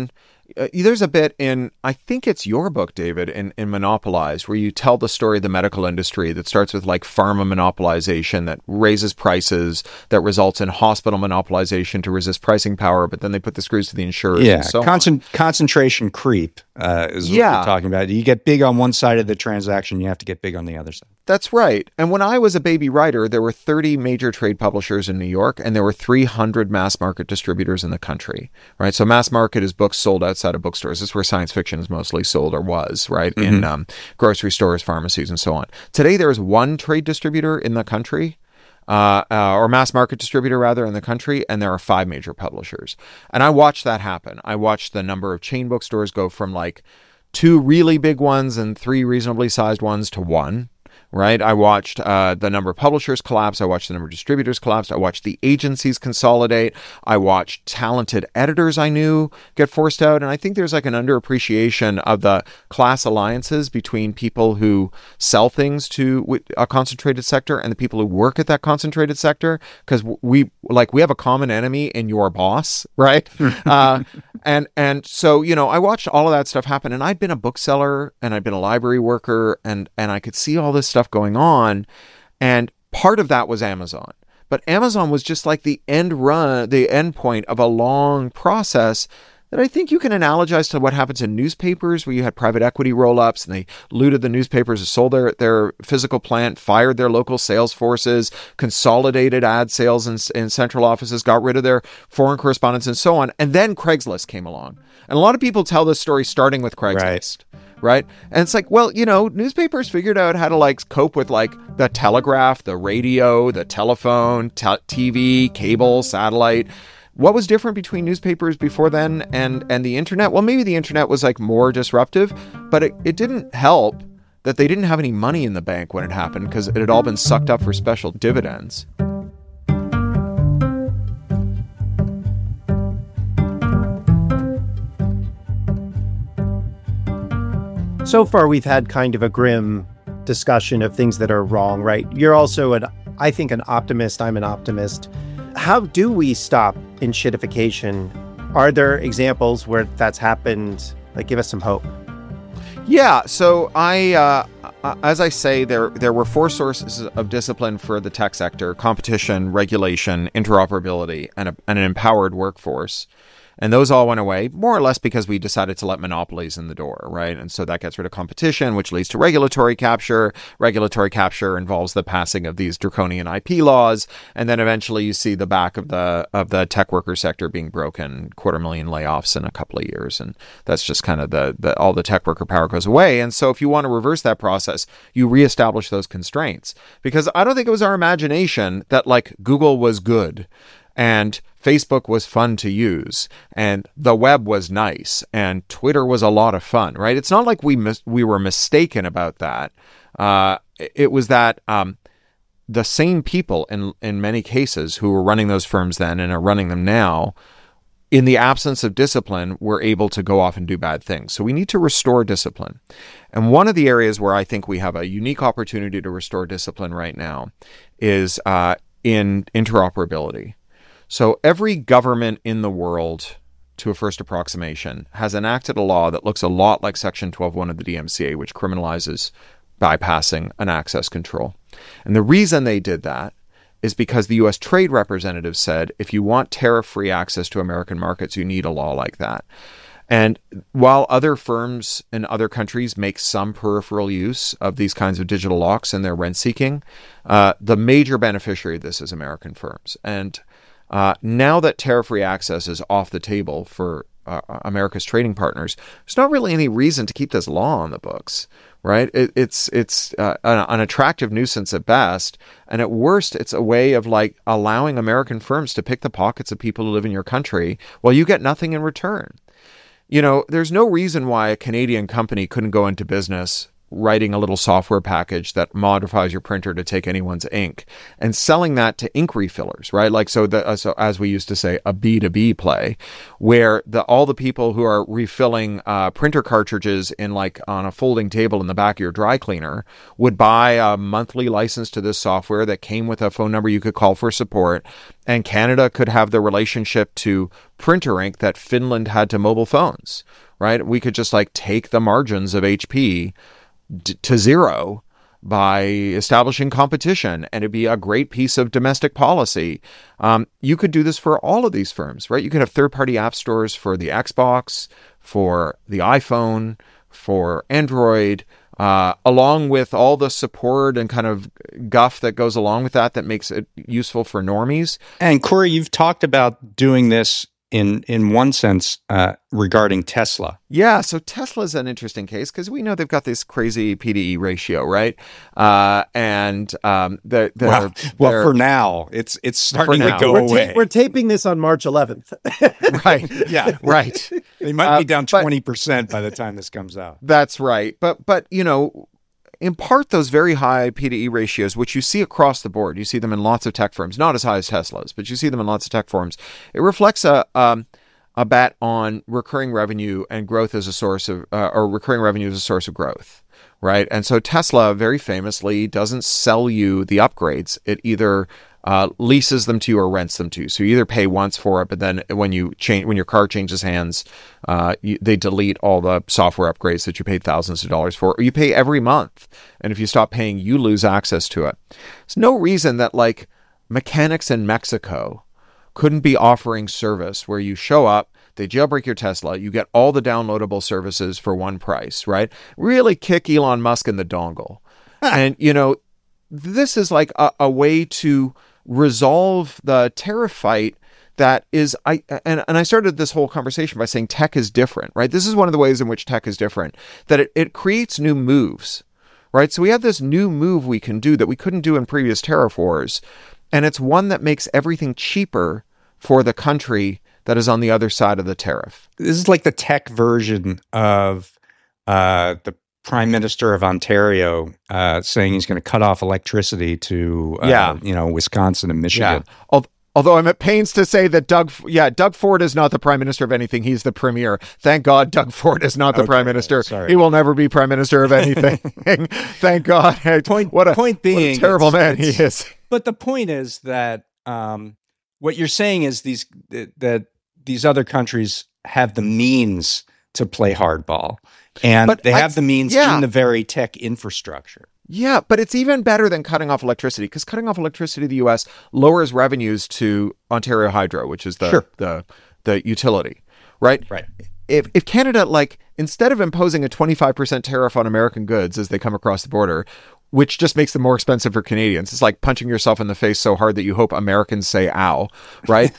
[SPEAKER 6] There's a bit in, I think it's your book, David, in Monopolized, where you tell the story of the medical industry that starts with like pharma monopolization that raises prices, that results in hospital monopolization to resist pricing power, but then they put the screws to the insurers.
[SPEAKER 3] Yeah,
[SPEAKER 6] and so
[SPEAKER 3] concentration creep is what you're talking about. You get big on one side of the transaction, you have to get big on the other side.
[SPEAKER 6] That's right. And when I was a baby writer, there were 30 major trade publishers in New York, and there were 300 mass market distributors in the country, right? So mass market is books sold outside of bookstores. This is where science fiction is mostly sold, or was, right? Mm-hmm. In grocery stores, pharmacies, and so on. Today, there is one trade distributor in the country, or mass market distributor, rather, in the country, and there are 5 major publishers. And I watched that happen. I watched the number of chain bookstores go from like 2 really big ones and 3 reasonably sized ones to 1. Right. I watched the number of publishers collapse. I watched the number of distributors collapse. I watched the agencies consolidate. I watched talented editors I knew get forced out. And I think there's like an underappreciation of the class alliances between people who sell things to a concentrated sector and the people who work at that concentrated sector. Because we have a common enemy in your boss. Right. And so, I watched all of that stuff happen, and I'd been a bookseller and I'd been a library worker, and I could see all this stuff going on. And part of that was Amazon. But Amazon was just like the end point of a long process that I think you can analogize to what happens in newspapers, where you had private equity roll-ups and they looted the newspapers, sold their physical plant, fired their local sales forces, consolidated ad sales in central offices, got rid of their foreign correspondents, and so on. And then Craigslist came along. And a lot of people tell this story starting with Craigslist. Right. And it's like, well, newspapers figured out how to like cope with like the telegraph, the radio, the telephone, TV, cable, satellite. What was different between newspapers before then and the internet? Well, maybe the internet was like more disruptive, but it didn't help that they didn't have any money in the bank when it happened, because it had all been sucked up for special dividends.
[SPEAKER 1] So far, we've had kind of a grim discussion of things that are wrong, right? You're also, I think, an optimist. I'm an optimist. How do we stop enshittification? Are there examples where that's happened? Like, give us some hope.
[SPEAKER 6] Yeah. So as I say, there were 4 sources of discipline for the tech sector: competition, regulation, interoperability, and an empowered workforce. And those all went away, more or less because we decided to let monopolies in the door, right? And so that gets rid of competition, which leads to regulatory capture. Regulatory capture involves the passing of these draconian IP laws. And then eventually you see the back of the tech worker sector being broken, 250,000 layoffs in a couple of years. And that's just kind of all the tech worker power goes away. And so if you want to reverse that process, you reestablish those constraints. Because I don't think it was our imagination that like Google was good and Facebook was fun to use, and the web was nice, and Twitter was a lot of fun, right? It's not like we were mistaken about that. It was that the same people in many cases who were running those firms then and are running them now, in the absence of discipline, were able to go off and do bad things. So we need to restore discipline. And one of the areas where I think we have a unique opportunity to restore discipline right now is in interoperability. So every government in the world, to a first approximation, has enacted a law that looks a lot like Section 12.1 of the DMCA, which criminalizes bypassing an access control. And the reason they did that is because the U.S. Trade Representative said, if you want tariff-free access to American markets, you need a law like that. And while other firms in other countries make some peripheral use of these kinds of digital locks in their rent-seeking, the major beneficiary of this is American firms. And now that tariff-free access is off the table for America's trading partners, there's not really any reason to keep this law on the books, right? It's an attractive nuisance at best, and at worst, it's a way of like allowing American firms to pick the pockets of people who live in your country while you get nothing in return. There's no reason why a Canadian company couldn't go into business writing a little software package that modifies your printer to take anyone's ink and selling that to ink refillers, right? Like, so as we used to say, a B2B play, where all the people who are refilling printer cartridges in like on a folding table in the back of your dry cleaner would buy a monthly license to this software that came with a phone number you could call for support. And Canada could have the relationship to printer ink that Finland had to mobile phones, right? We could just like take the margins of HP to zero by establishing competition, and it'd be a great piece of domestic policy. You could do this for all of these firms, right? You could have third-party app stores for the Xbox, for the iPhone, for Android, along with all the support and kind of guff that goes along with that makes it useful for normies.
[SPEAKER 3] And Corey, you've talked about doing this in one sense regarding Tesla.
[SPEAKER 6] Yeah, so Tesla's an interesting case because we know they've got this crazy PDE ratio, right? For
[SPEAKER 3] now, it's starting to go away.
[SPEAKER 1] We're taping this on March 11th.
[SPEAKER 6] Right. Yeah. Right.
[SPEAKER 3] They might be down 20% by the time this comes out.
[SPEAKER 6] That's right. But you know, in part, those very high PDE ratios, which you see across the board, you see them in lots of tech firms, not as high as Tesla's, but you see them in lots of tech firms. It reflects a bet on recurring revenue and growth as a source of, or recurring revenue as a source of growth, right? And so Tesla very famously doesn't sell you the upgrades. It either leases them to you or rents them to you. So you either pay once for it, but then when your car changes hands, they delete all the software upgrades that you paid thousands of dollars for, or you pay every month. And if you stop paying, you lose access to it. There's no reason that like mechanics in Mexico couldn't be offering service where you show up, they jailbreak your Tesla, you get all the downloadable services for one price, right? Really kick Elon Musk in the dongle. And, you know, this is like a way to resolve the tariff fight that is, I started this whole conversation by saying tech is different, right? This is one of the ways in which tech is different, that it creates new moves, right? So we have this new move we can do that we couldn't do in previous tariff wars. And it's one that makes everything cheaper for the country that is on the other side of the tariff.
[SPEAKER 3] This is like the tech version of the Prime Minister of Ontario saying he's going to cut off electricity to Wisconsin and Michigan.
[SPEAKER 6] Yeah. Although I'm at pains to say that Doug Ford is not the Prime Minister of anything. He's the Premier. Thank God Doug Ford is not the Prime Minister.
[SPEAKER 3] Sorry.
[SPEAKER 6] He will never be Prime Minister of anything. Thank God. What a terrible man he is.
[SPEAKER 3] But the point is that what you're saying is that these other countries have the means to play hardball, and they have the means in the very tech infrastructure.
[SPEAKER 6] Yeah, but it's even better than cutting off electricity, because cutting off electricity in the U.S. lowers revenues to Ontario Hydro, which is the utility, right?
[SPEAKER 3] Right.
[SPEAKER 6] If Canada, like, instead of imposing a 25% tariff on American goods as they come across the border, which just makes them more expensive for Canadians, it's like punching yourself in the face so hard that you hope Americans say ow, right?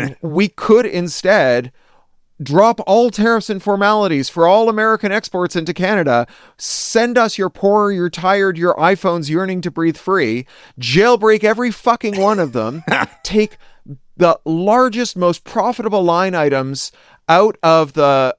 [SPEAKER 6] We could instead drop all tariffs and formalities for all American exports into Canada. Send us your poor, your tired, your iPhones yearning to breathe free. Jailbreak every fucking one of them. Take the largest, most profitable line items out of the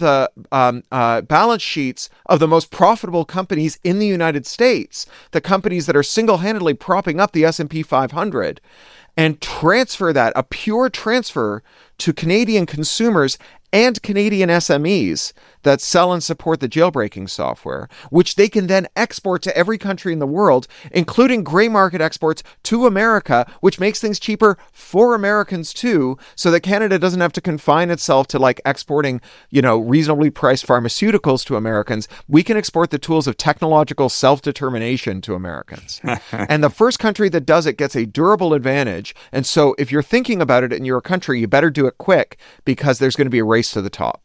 [SPEAKER 6] balance sheets of the most profitable companies in the United States, the companies that are single-handedly propping up the S&P 500, and transfer that, a pure transfer, to Canadian consumers and Canadian SMEs that sell and support the jailbreaking software, which they can then export to every country in the world, including gray market exports to America, which makes things cheaper for Americans too, so that Canada doesn't have to confine itself to like exporting, reasonably priced pharmaceuticals to Americans. We can export the tools of technological self-determination to Americans. And the first country that does it gets a durable advantage. And so if you're thinking about it and you're a country, you better do it quick, because there's going to be a race to the top.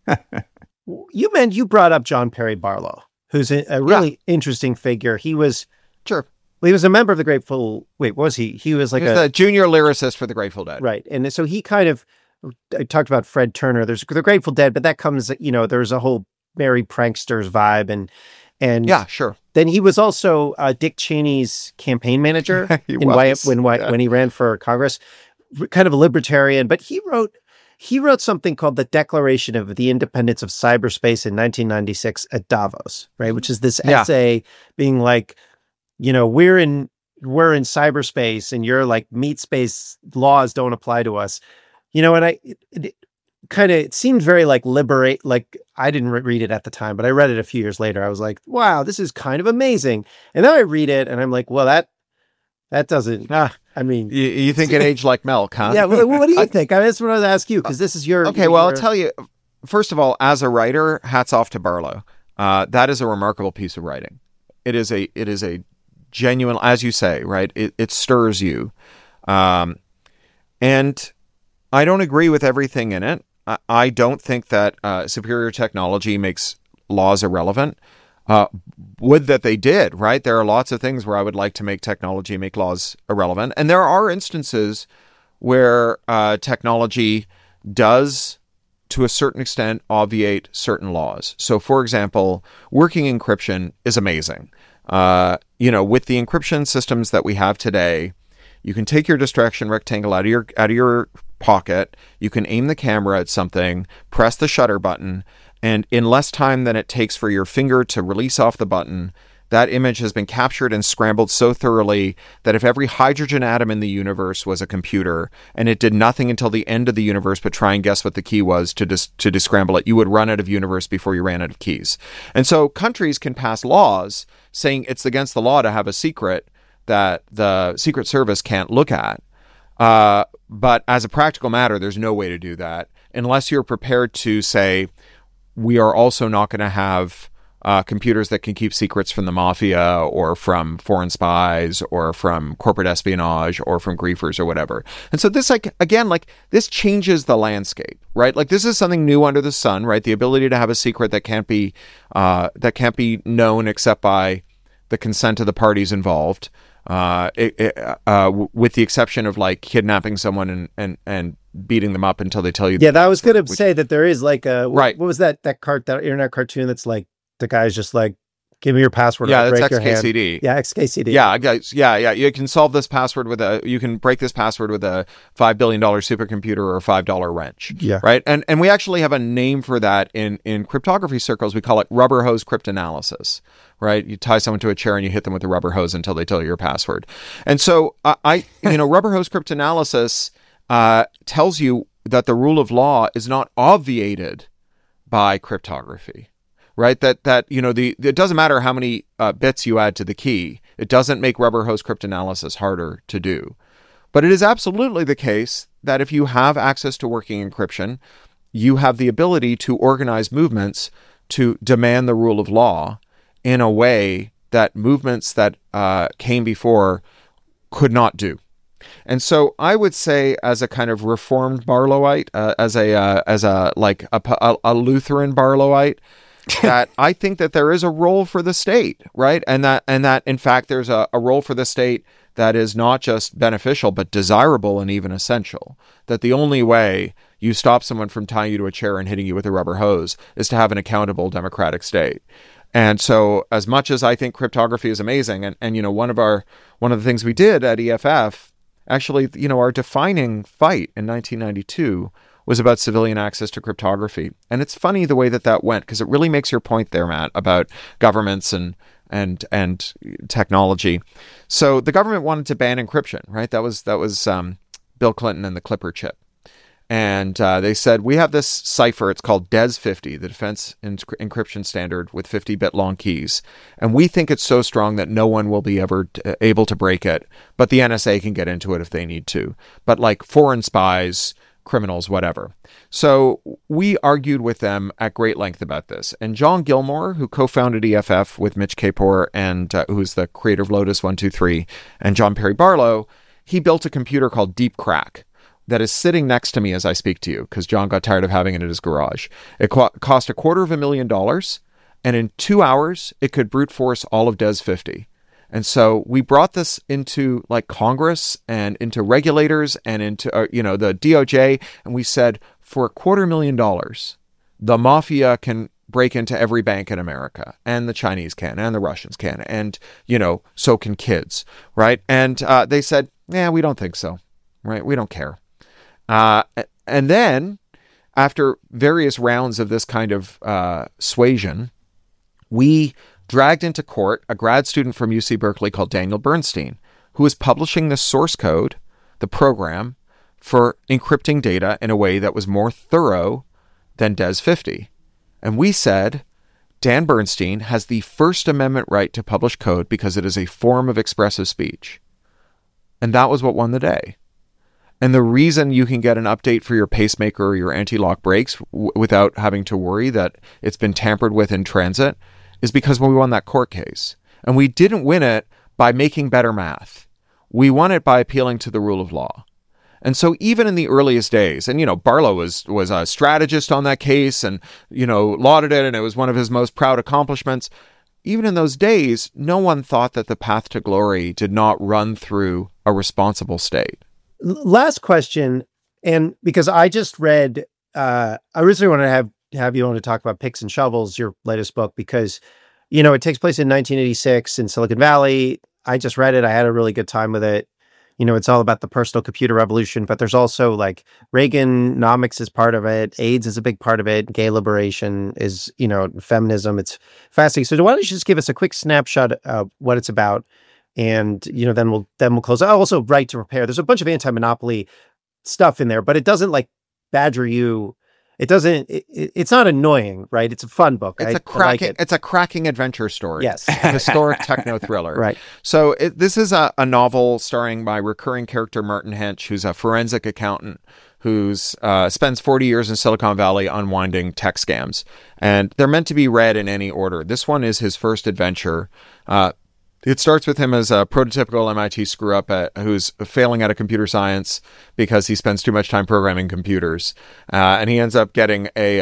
[SPEAKER 1] You brought up John Perry Barlow, who's a really interesting figure. He was he was a member of the Grateful. Wait, was he? He was like
[SPEAKER 6] the junior lyricist for the Grateful Dead,
[SPEAKER 1] right? And so he kind of. I talked about Fred Turner. There's the Grateful Dead, but that comes. There's a whole Merry Pranksters vibe, and
[SPEAKER 6] yeah, sure.
[SPEAKER 1] Then he was also Dick Cheney's campaign manager when he ran for Congress, kind of a libertarian, but he he wrote something called the Declaration of the Independence of Cyberspace in 1996 at Davos, right? Which is this essay being like, we're in cyberspace and your like meat space laws don't apply to us. And it seemed very like liberate, like I didn't read it at the time, but I read it a few years later. I was like, wow, this is kind of amazing. And then I read it and I'm like, well, that doesn't,
[SPEAKER 6] you think it aged like milk, huh?
[SPEAKER 1] Yeah. Well, what do you think? I just wanted to ask you, because this is your...
[SPEAKER 6] Okay, well, I'll tell you, first of all, as a writer, hats off to Barlow. That is a remarkable piece of writing. It is a genuine, as you say, right? It stirs you. And I don't agree with everything in it. I don't think that superior technology makes laws irrelevant. Would that they did, right? There are lots of things where I would like to make technology make laws irrelevant. And there are instances where technology does, to a certain extent, obviate certain laws. So, for example, working encryption is amazing. With the encryption systems that we have today, you can take your distraction rectangle out of your pocket, you can aim the camera at something, press the shutter button, and in less time than it takes for your finger to release off the button, that image has been captured and scrambled so thoroughly that if every hydrogen atom in the universe was a computer and it did nothing until the end of the universe but try and guess what the key was to descramble it, you would run out of universe before you ran out of keys. And so countries can pass laws saying it's against the law to have a secret that the Secret Service can't look at. But as a practical matter, there's no way to do that unless you're prepared to say, we are also not going to have computers that can keep secrets from the mafia or from foreign spies or from corporate espionage or from griefers or whatever. And so this, this changes the landscape, right? Like this is something new under the sun, right? The ability to have a secret that can't be known except by the consent of the parties involved. With the exception of like kidnapping someone and beating them up until they tell you.
[SPEAKER 1] Yeah, that was going to say that there is like a
[SPEAKER 6] right.
[SPEAKER 1] What was that internet cartoon that's like the guy's just like, give me your password.
[SPEAKER 6] Yeah, that's
[SPEAKER 1] break
[SPEAKER 6] XKCD.
[SPEAKER 1] Your hand. Yeah, XKCD.
[SPEAKER 6] Yeah, guys. Yeah. You can solve this password you can break this password with a $5 billion supercomputer or a $5 wrench.
[SPEAKER 1] Yeah.
[SPEAKER 6] Right. And we actually have a name for that in cryptography circles. We call it rubber hose cryptanalysis. Right. You tie someone to a chair and you hit them with a rubber hose until they tell you your password. And so rubber hose cryptanalysis tells you that the rule of law is not obviated by cryptography. Right, that it doesn't matter how many bits you add to the key. It doesn't make rubber hose cryptanalysis harder to do. But it is absolutely the case that if you have access to working encryption, you have the ability to organize movements to demand the rule of law in a way that movements that came before could not do. And so I would say, as a kind of reformed Barlowite, as a Lutheran Barlowite, that I think that there is a role for the state, right? And that in fact there's a role for the state that is not just beneficial but desirable and even essential. That the only way you stop someone from tying you to a chair and hitting you with a rubber hose is to have an accountable democratic state. And so as much as I think cryptography is amazing, and one of the things we did at EFF, actually, our defining fight in 1992 was about civilian access to cryptography. And it's funny the way that went, because it really makes your point there, Matt, about governments and technology. So the government wanted to ban encryption, right? That was Bill Clinton and the Clipper chip. And they said, we have this cipher, it's called DES50, the Defense Encryption Standard with 50-bit long keys. And we think it's so strong that no one will be ever able to break it, but the NSA can get into it if they need to. But like foreign spies, criminals, whatever. So we argued with them at great length about this. And John Gilmore, who co-founded EFF with Mitch Kapor and who's the creator of Lotus 123, and John Perry Barlow, he built a computer called Deep Crack that is sitting next to me as I speak to you, because John got tired of having it in his garage. It cost $250,000, and in 2 hours, it could brute force all of DES50. And so we brought this into like Congress and into regulators and into, the DOJ. And we said, for $250,000, the mafia can break into every bank in America, and the Chinese can, and the Russians can, and, so can kids. Right. And they said, we don't think so. Right. We don't care. And then after various rounds of this kind of suasion, we dragged into court a grad student from UC Berkeley called Daniel Bernstein, who was publishing the source code, the program, for encrypting data in a way that was more thorough than DES 50. And we said, Dan Bernstein has the First Amendment right to publish code because it is a form of expressive speech. And that was what won the day. And the reason you can get an update for your pacemaker or your anti-lock brakes without having to worry that it's been tampered with in transit is because we won that court case. And we didn't win it by making better math. We won it by appealing to the rule of law. And so even in the earliest days, and, Barlow was a strategist on that case and, lauded it, and it was one of his most proud accomplishments. Even in those days, no one thought that the path to glory did not run through a responsible state.
[SPEAKER 1] Last question, and because I just read, I originally wanted to have you on to talk about Picks and Shovels, your latest book, because, it takes place in 1986 in Silicon Valley. I just read it. I had a really good time with it. It's all about the personal computer revolution, but there's also like Reaganomics is part of it. AIDS is a big part of it. Gay liberation is, feminism. It's fascinating. So why don't you just give us a quick snapshot of what it's about? And, then we'll close. Also, right to repair. There's a bunch of anti-monopoly stuff in there, but it doesn't like badger you. It doesn't, it's not annoying, right? It's a fun book.
[SPEAKER 6] It's a cracking adventure story.
[SPEAKER 1] Yes.
[SPEAKER 6] A historic techno thriller.
[SPEAKER 1] Right.
[SPEAKER 6] So this is a novel starring my recurring character, Martin Hench, who's a forensic accountant who's spends 40 years in Silicon Valley unwinding tech scams. And they're meant to be read in any order. This one is his first adventure. It starts with him as a prototypical MIT screw-up who's failing at a computer science because he spends too much time programming computers. And he ends up getting a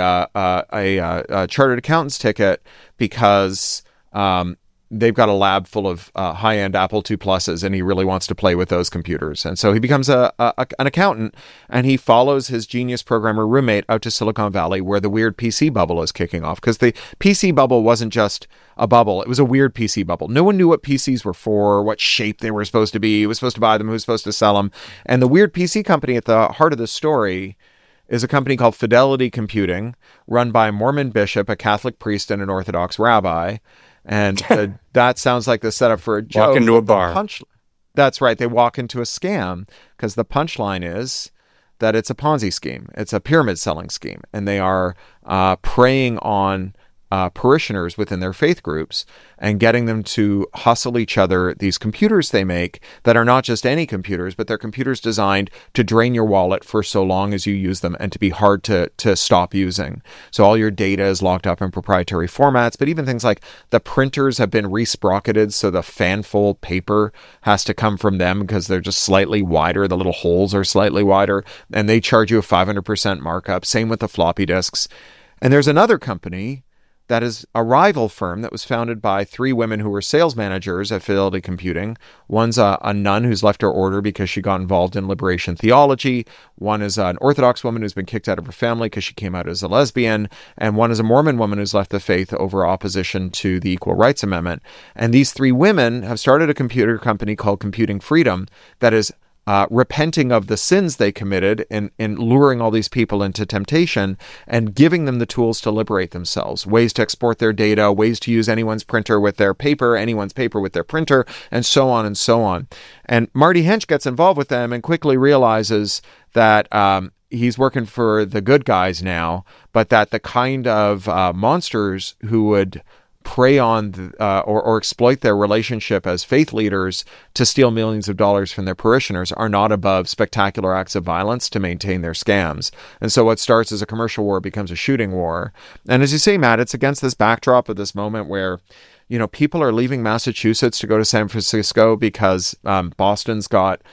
[SPEAKER 6] chartered accountant's ticket because they've got a lab full of high-end Apple II Pluses, and he really wants to play with those computers. And so he becomes an accountant, and he follows his genius programmer roommate out to Silicon Valley, where the weird PC bubble is kicking off. Because the PC bubble wasn't just a bubble. It was a weird PC bubble. No one knew what PCs were for, what shape they were supposed to be, who was supposed to buy them, who was supposed to sell them. And the weird PC company at the heart of the story is a company called Fidelity Computing, run by a Mormon bishop, a Catholic priest, and an Orthodox rabbi. And that sounds like the setup for a joke.
[SPEAKER 3] Walk into a bar.
[SPEAKER 6] That's right. They walk into a scam because the punchline is that it's a Ponzi scheme. It's a pyramid selling scheme. And they are preying on parishioners within their faith groups and getting them to hustle each other these computers they make that are not just any computers, but they're computers designed to drain your wallet for so long as you use them and to be hard to stop using. So all your data is locked up in proprietary formats, but even things like the printers have been resprocketed, so the fanfold paper has to come from them because they're just slightly wider. The little holes are slightly wider, and they charge you a 500% markup. Same with the floppy disks. And there's another company that is a rival firm that was founded by three women who were sales managers at Fidelity Computing. One's a nun who's left her order because she got involved in liberation theology. One is an Orthodox woman who's been kicked out of her family because she came out as a lesbian. And one is a Mormon woman who's left the faith over opposition to the Equal Rights Amendment. And these three women have started a computer company called Computing Freedom that is repenting of the sins they committed in luring all these people into temptation and giving them the tools to liberate themselves, ways to export their data, ways to use anyone's printer with their paper, anyone's paper with their printer, and so on and so on. And Marty Hench gets involved with them and quickly realizes that he's working for the good guys now, but that the kind of monsters who would prey on or exploit their relationship as faith leaders to steal millions of dollars from their parishioners are not above spectacular acts of violence to maintain their scams. And so what starts as a commercial war becomes a shooting war. And as you say, Matt, it's against this backdrop of this moment where, people are leaving Massachusetts to go to San Francisco because Boston's got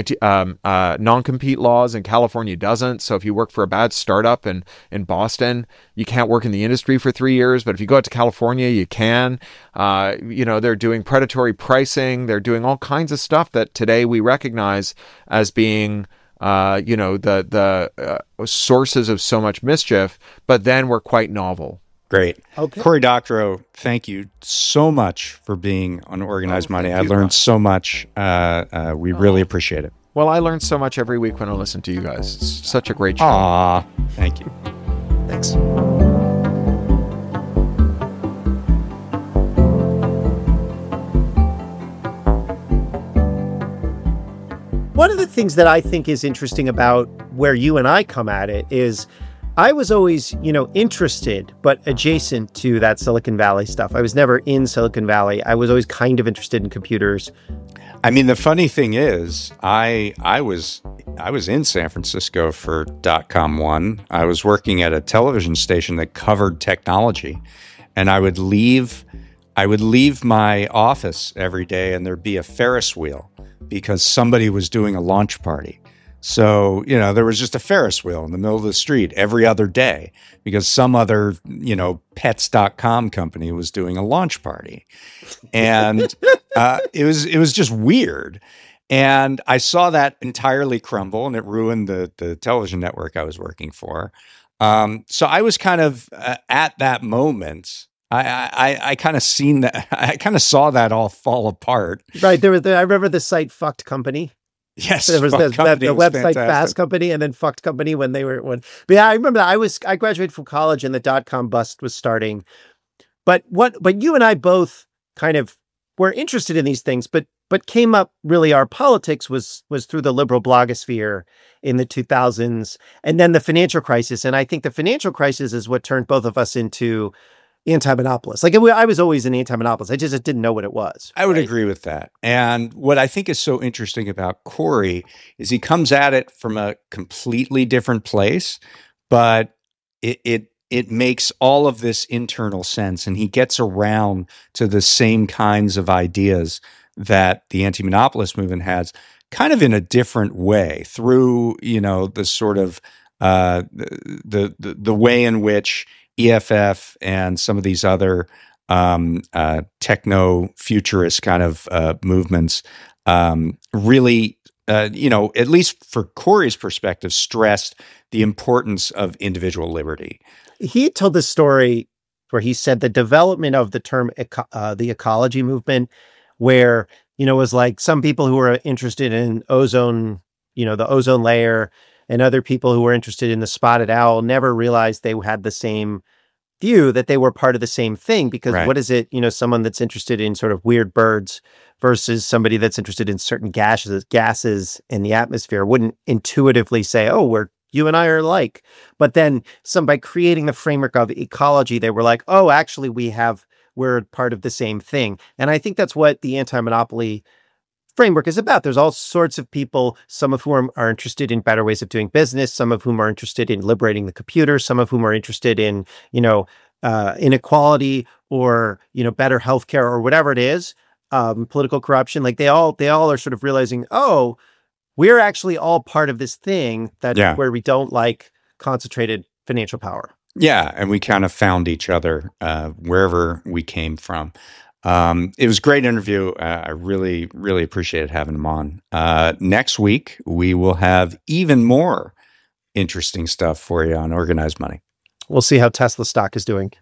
[SPEAKER 6] non-compete laws and California doesn't. So if you work for a bad startup in Boston, you can't work in the industry for 3 years. But if you go out to California, you can. They're doing predatory pricing. They're doing all kinds of stuff that today we recognize as being the sources of so much mischief, but then were quite novel.
[SPEAKER 3] Great.
[SPEAKER 1] Okay.
[SPEAKER 3] Cory Doctorow, thank you so much for being on Organized Money. I learned so much. We really appreciate it.
[SPEAKER 6] Well, I learn so much every week when I listen to you guys. It's such a great show.
[SPEAKER 3] Aw, thank you.
[SPEAKER 1] Thanks. One of the things that I think is interesting about where you and I come at it is I was always, interested, but adjacent to that Silicon Valley stuff. I was never in Silicon Valley. I was always kind of interested in computers.
[SPEAKER 3] I mean, the funny thing is, I was in San Francisco for .com One. I was working at a television station that covered technology, and I would leave my office every day, and there'd be a Ferris wheel because somebody was doing a launch party. So, there was just a Ferris wheel in the middle of the street every other day because some other, pets.com company was doing a launch party. And it was just weird. And I saw that entirely crumble, and it ruined the television network I was working for. So I was kind of at that moment. I kind of seen that. I kind of saw that all fall apart.
[SPEAKER 1] Right. I remember the site Fucked Company.
[SPEAKER 3] Yes,
[SPEAKER 1] there was the website Fast Company, and then Fucked Company But yeah, I remember that. I graduated from college, and the .com bust was starting. But you and I both kind of were interested in these things, but came up really. Our politics was through the liberal blogosphere in the 2000s, and then the financial crisis. And I think the financial crisis is what turned both of us into anti-monopolist. I was always an anti-monopolist. I just didn't know what it was.
[SPEAKER 3] I would agree with that. And what I think is so interesting about Corey is he comes at it from a completely different place, but it makes all of this internal sense, and he gets around to the same kinds of ideas that the anti-monopolist movement has, kind of in a different way through, the sort of the way in which EFF and some of these other techno-futurist kind of movements really, at least for Corey's perspective, stressed the importance of individual liberty.
[SPEAKER 1] He told this story where he said the development of the term the ecology movement, where, was like some people who were interested in ozone, the ozone layer, and other people who were interested in the spotted owl never realized they had the same view, that they were part of the same thing. Because What is it, someone that's interested in sort of weird birds versus somebody that's interested in certain gases in the atmosphere wouldn't intuitively say, oh, you and I are alike. But then by creating the framework of ecology, they were like, oh, actually we're part of the same thing. And I think that's what the anti-monopoly framework is about. There's all sorts of people, some of whom are interested in better ways of doing business, some of whom are interested in liberating the computer, some of whom are interested in, inequality or, better healthcare or whatever it is, political corruption. Like they all are sort of realizing, oh, we're actually all part of this thing where we don't like concentrated financial power.
[SPEAKER 3] Yeah. And we kind of found each other wherever we came from. It was a great interview. I really, really appreciated having him on. Next week, we will have even more interesting stuff for you on Organized Money.
[SPEAKER 1] We'll see how Tesla stock is doing.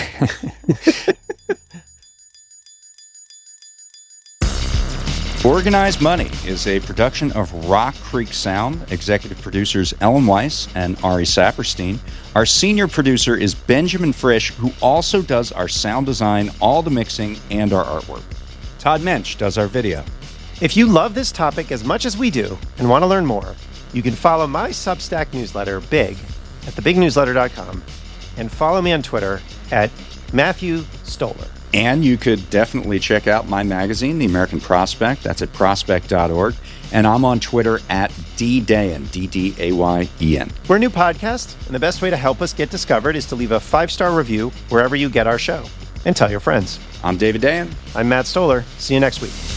[SPEAKER 3] Organized Money is a production of Rock Creek Sound. Executive producers Ellen Weiss and Ari Saperstein. Our senior producer is Benjamin Frisch, who also does our sound design, all the mixing, and our artwork. Todd Mensch does our video.
[SPEAKER 1] If you love this topic as much as we do and want to learn more, you can follow my Substack newsletter, Big, at thebignewsletter.com, and follow me on Twitter at Matthew Stoller.
[SPEAKER 3] And you could definitely check out my magazine, The American Prospect. That's at prospect.org. And I'm on Twitter at DDayen, DDAYEN.
[SPEAKER 1] We're a new podcast, and the best way to help us get discovered is to leave a 5-star review wherever you get our show. And tell your friends.
[SPEAKER 3] I'm David Dayen.
[SPEAKER 1] I'm Matt Stoller. See you next week.